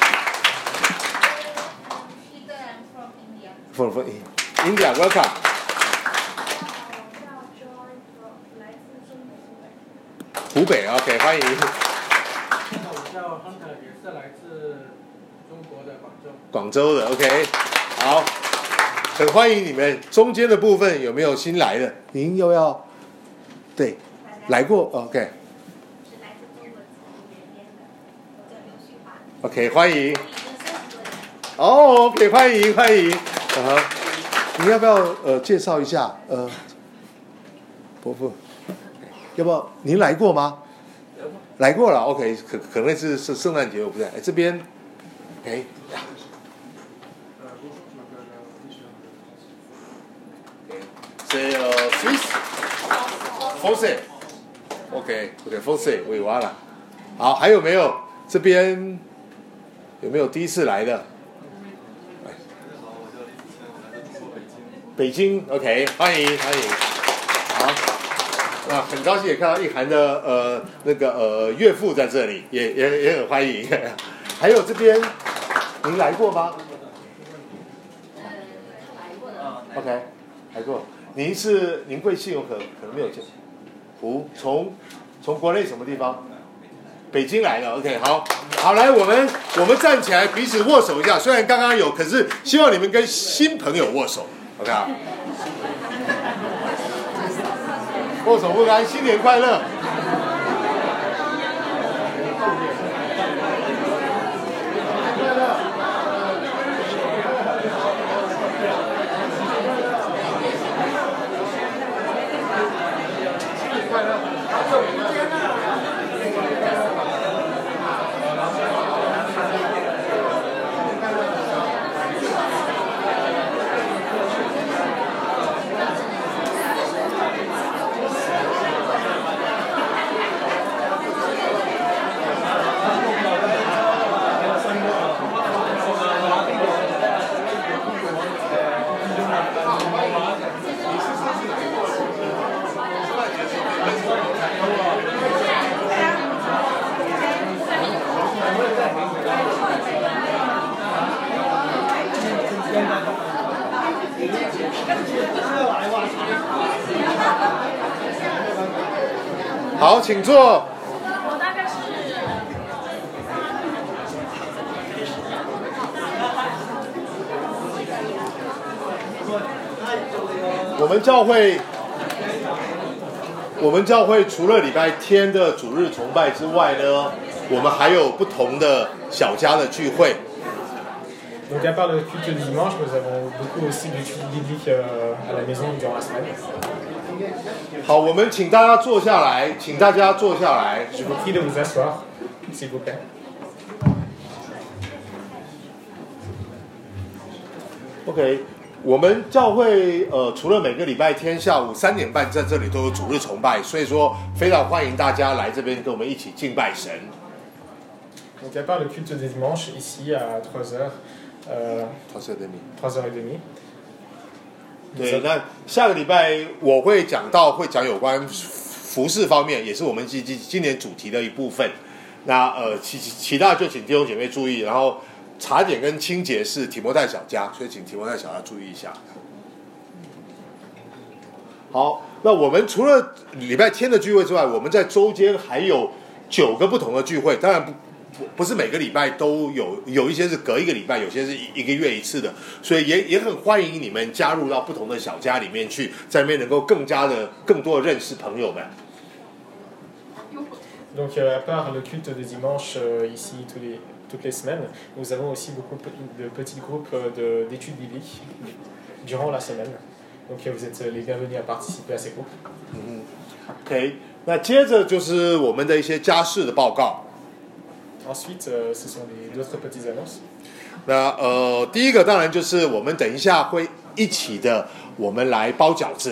[SPEAKER 3] I'm from India.
[SPEAKER 1] From from India, welcome. 湖北 ，OK， 欢迎。
[SPEAKER 4] 我叫 Hunter， 也是来自中国的广州。
[SPEAKER 1] 广州的 ，OK， 好，很欢迎你们。中间的部分有没有新来的？您又要对来过 ，OK。
[SPEAKER 3] 是来自中国这边的，我叫刘旭华。
[SPEAKER 1] OK， 欢迎。哦 ，OK， 欢迎欢迎。啊，你要不要呃介绍一下呃伯父？要不要？您来过吗？来过了 ，OK， 可可能是是圣诞节，我不在。哎，这边，哎，c'est euh, Suisse, français, OK, OK, français， 我也忘了。好，还有没有？这边有没有第一次来的？北京 ，OK， 欢迎欢迎。好。那很高兴也看到一涵的呃那个呃岳父在这里，也也也很欢迎。还有这边，您来过吗？
[SPEAKER 3] 呃，来过的。
[SPEAKER 1] OK， 来过。您是您贵姓？我可可能没有见。胡从从国内什么地方？北京来的。OK， 好，好来，我们我们站起来彼此握手一下。虽然刚刚有，可是希望你们跟新朋友握手。OK 啊。握手不干，新年快乐！好，请坐。
[SPEAKER 3] 我大概是。
[SPEAKER 1] 我们教会，我们教会除了礼拜天的主日崇拜之外呢，我们还有不同的小家的聚会。
[SPEAKER 2] Donc à part le culte du dimanche, nous avons beaucoup aussi du culte biblique euh, à la maison durant la semaine.
[SPEAKER 1] 好，我们请大家坐下来，请大家坐下来。
[SPEAKER 2] Je vous prie de vous asseoir, s'il vous plaît.
[SPEAKER 1] OK， 我们教会呃，除了每个礼拜天下午三点半在这里都有主日崇拜，所以说非常欢迎大家来这边跟我们一起敬拜神。
[SPEAKER 2] Donc à part le culte des dimanches, ici à trois heures, euh, trois heures et demie.
[SPEAKER 1] 对，那下个礼拜我会讲到，会讲有关服饰方面，也是我们今今今年主题的一部分。那呃，其其他就请弟兄姐妹注意，然后茶点跟清洁是提摩太小家，所以请提摩太小家注意一下。好，那我们除了礼拜天的聚会之外，我们在周间还有九个不同的聚会，当然不。不是每个礼拜都有，有一些是隔一个礼拜，有些是一个月一次的，所以也也很欢迎你们加入到不同的小家里面去，在那边能够更加的、更多的认识朋友们。
[SPEAKER 2] Donc euh, à part le culte de dimanche euh, ici tous les, toutes les semaines, nous avons aussi beaucoup de petits groupes de, d'études bibliques durant la semaine. Donc euh, vous êtes les bienvenus à participer à ces groupes.
[SPEAKER 1] 嗯 ，OK， 那接着就是我们的一些家事的报告。
[SPEAKER 2] Ensuite, euh, ce sont les d'autres petites annonces.
[SPEAKER 1] 那呃，第一个当然就是我们等一下会一起的，我们来包饺子。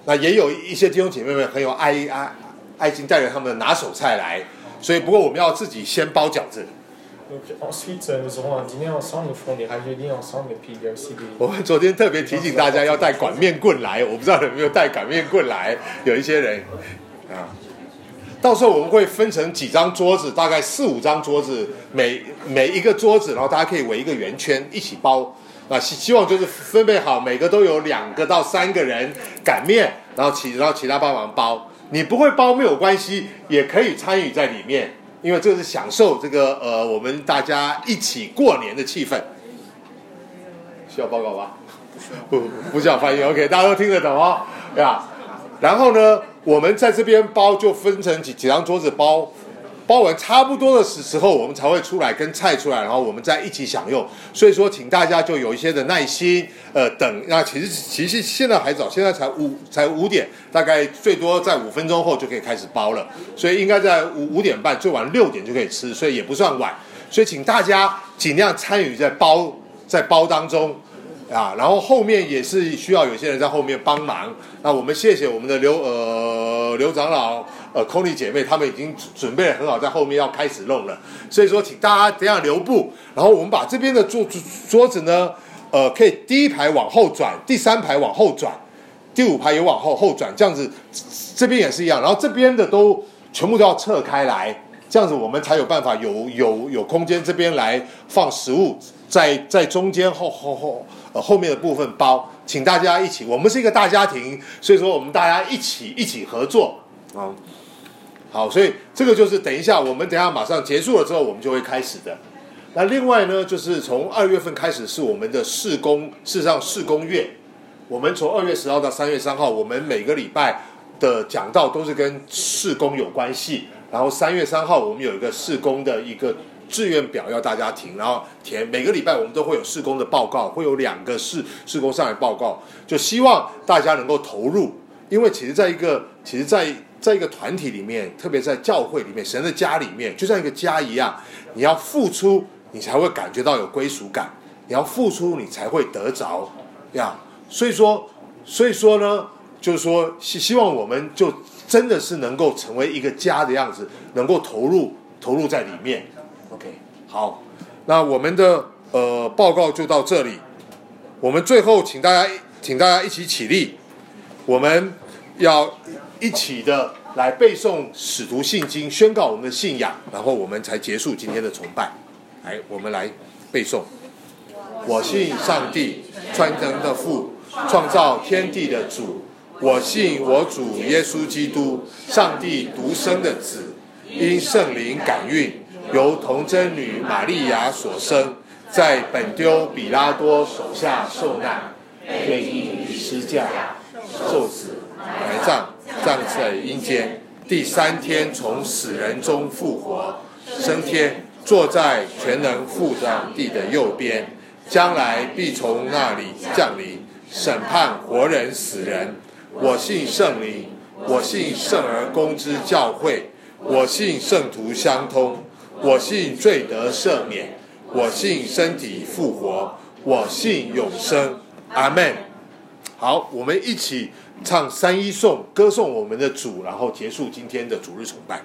[SPEAKER 1] 那也有一些弟兄姐妹们很有爱爱爱心，带着他们的拿手菜来，所以不过我们要自己先包饺子。
[SPEAKER 2] Donc ensuite, nous aurons un dîner ensemble, nous ferons des raviolis ensemble, et puis il y a aussi des...
[SPEAKER 1] 我们昨天特别提醒大家要带管面棍来，我不知道有没有带管面棍来，有一些人啊。到时候我们会分成几张桌子，大概四五张桌子，每每一个桌子，然后大家可以围一个圆圈一起包。啊，希希望就是分配好，每个都有两个到三个人擀面，然后其然后其他帮忙包。你不会包没有关系，也可以参与在里面。因为这个是享受这个呃，我们大家一起过年的气氛。需要报告吗？不不需要翻译 ，OK， 大家都听得懂哦，对吧？然后呢，我们在这边包就分成几几张桌子包，包完差不多的时候，我们才会出来跟菜出来，然后我们再一起享用。所以说，请大家就有一些的耐心，呃，等。那其实其实现在还早，现在才五才五点，大概最多在五分钟后就可以开始包了。所以应该在五五点半，最晚六点就可以吃，所以也不算晚。所以请大家尽量参与在包在包当中。啊，然后后面也是需要有些人在后面帮忙。那我们谢谢我们的刘呃刘长老呃空力姐妹，他们已经准备得很好，在后面要开始弄了。所以说，请大家这样留步。然后我们把这边的桌桌子呢，呃，可以第一排往后转，第三排往后转，第五排也往后后转，这样子这边也是一样。然后这边的都全部都要撤开来，这样子我们才有办法有有有空间这边来放食物，在在中间后后后。呃，后面的部分包，请大家一起，我们是一个大家庭，所以说我们大家一起一起合作啊。好，所以这个就是等一下，我们等一下马上结束了之后，我们就会开始的。那另外呢，就是从二月份开始是我们的事工，事实上事工月，我们从二月十号到三月三号，我们每个礼拜的讲道都是跟事工有关系。然后三月三号，我们有一个事工的一个志愿表要大家填，然后填每个礼拜我们都会有事工的报告，会有两个事事工上来报告，就希望大家能够投入，因为其实在一个其实在在一个团体里面，特别在教会里面，神的家里面，就像一个家一样，你要付出，你才会感觉到有归属感，你要付出，你才会得着呀。所以说，所以说呢，就是说希希望我们就真的是能够成为一个家的样子，能够投入投入在里面。OK， 好，那我们的呃报告就到这里。我们最后请大家，请大家一起起立，我们要一起的来背诵使徒信经，宣告我们的信仰，然后我们才结束今天的崇拜。来，我们来背诵：我信上帝，全能的父，创造天地的主。我信我主耶稣基督，上帝独生的子，因圣灵感孕。由童贞女玛利亚所生，在本丢比拉多手下受难，被钉于十字架，受死，埋葬，葬在阴间，第三天从死人中复活，升天，坐在全能父上帝的右边，将来必从那里降临，审判活人死人。我信圣灵，我信圣而公之教会，我信圣徒相通。我信罪得赦免，我信身体复活，我信永生。阿们。好，我们一起唱三一颂，歌颂我们的主，然后结束今天的主日崇拜。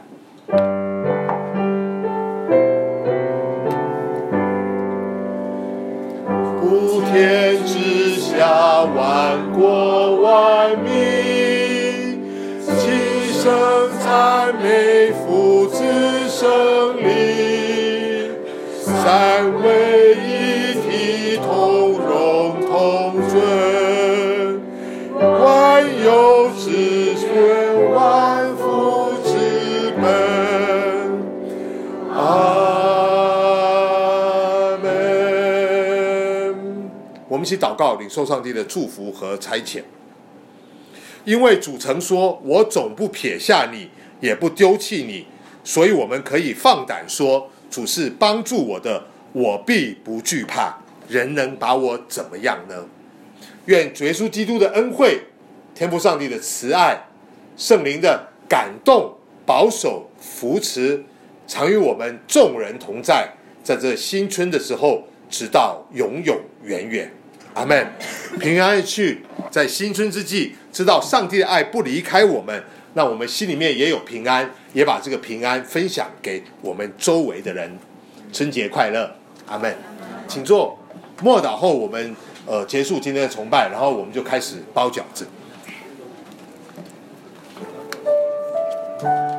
[SPEAKER 1] 普天之下，万国万民，齐声赞美父子圣灵，三位一体，同荣同尊，万有之尊，万福之本。阿们。我们一起祷告，领受上帝的祝福和差遣。因为主曾说，我总不撇下你，也不丢弃你，所以我们可以放胆说，主是帮助我的，我必不惧怕，人能把我怎么样呢？愿主耶稣基督的恩惠，天父上帝的慈爱，圣灵的感动、保守、扶持，常与我们众人同在，在这新春的时候，直到永永远远。 阿们。平安去，在新春之际，知道上帝的爱不离开我们，那我们心里面也有平安，也把这个平安分享给我们周围的人。春节快乐，阿们。请坐。默祷后，我们呃结束今天的崇拜，然后我们就开始包饺子。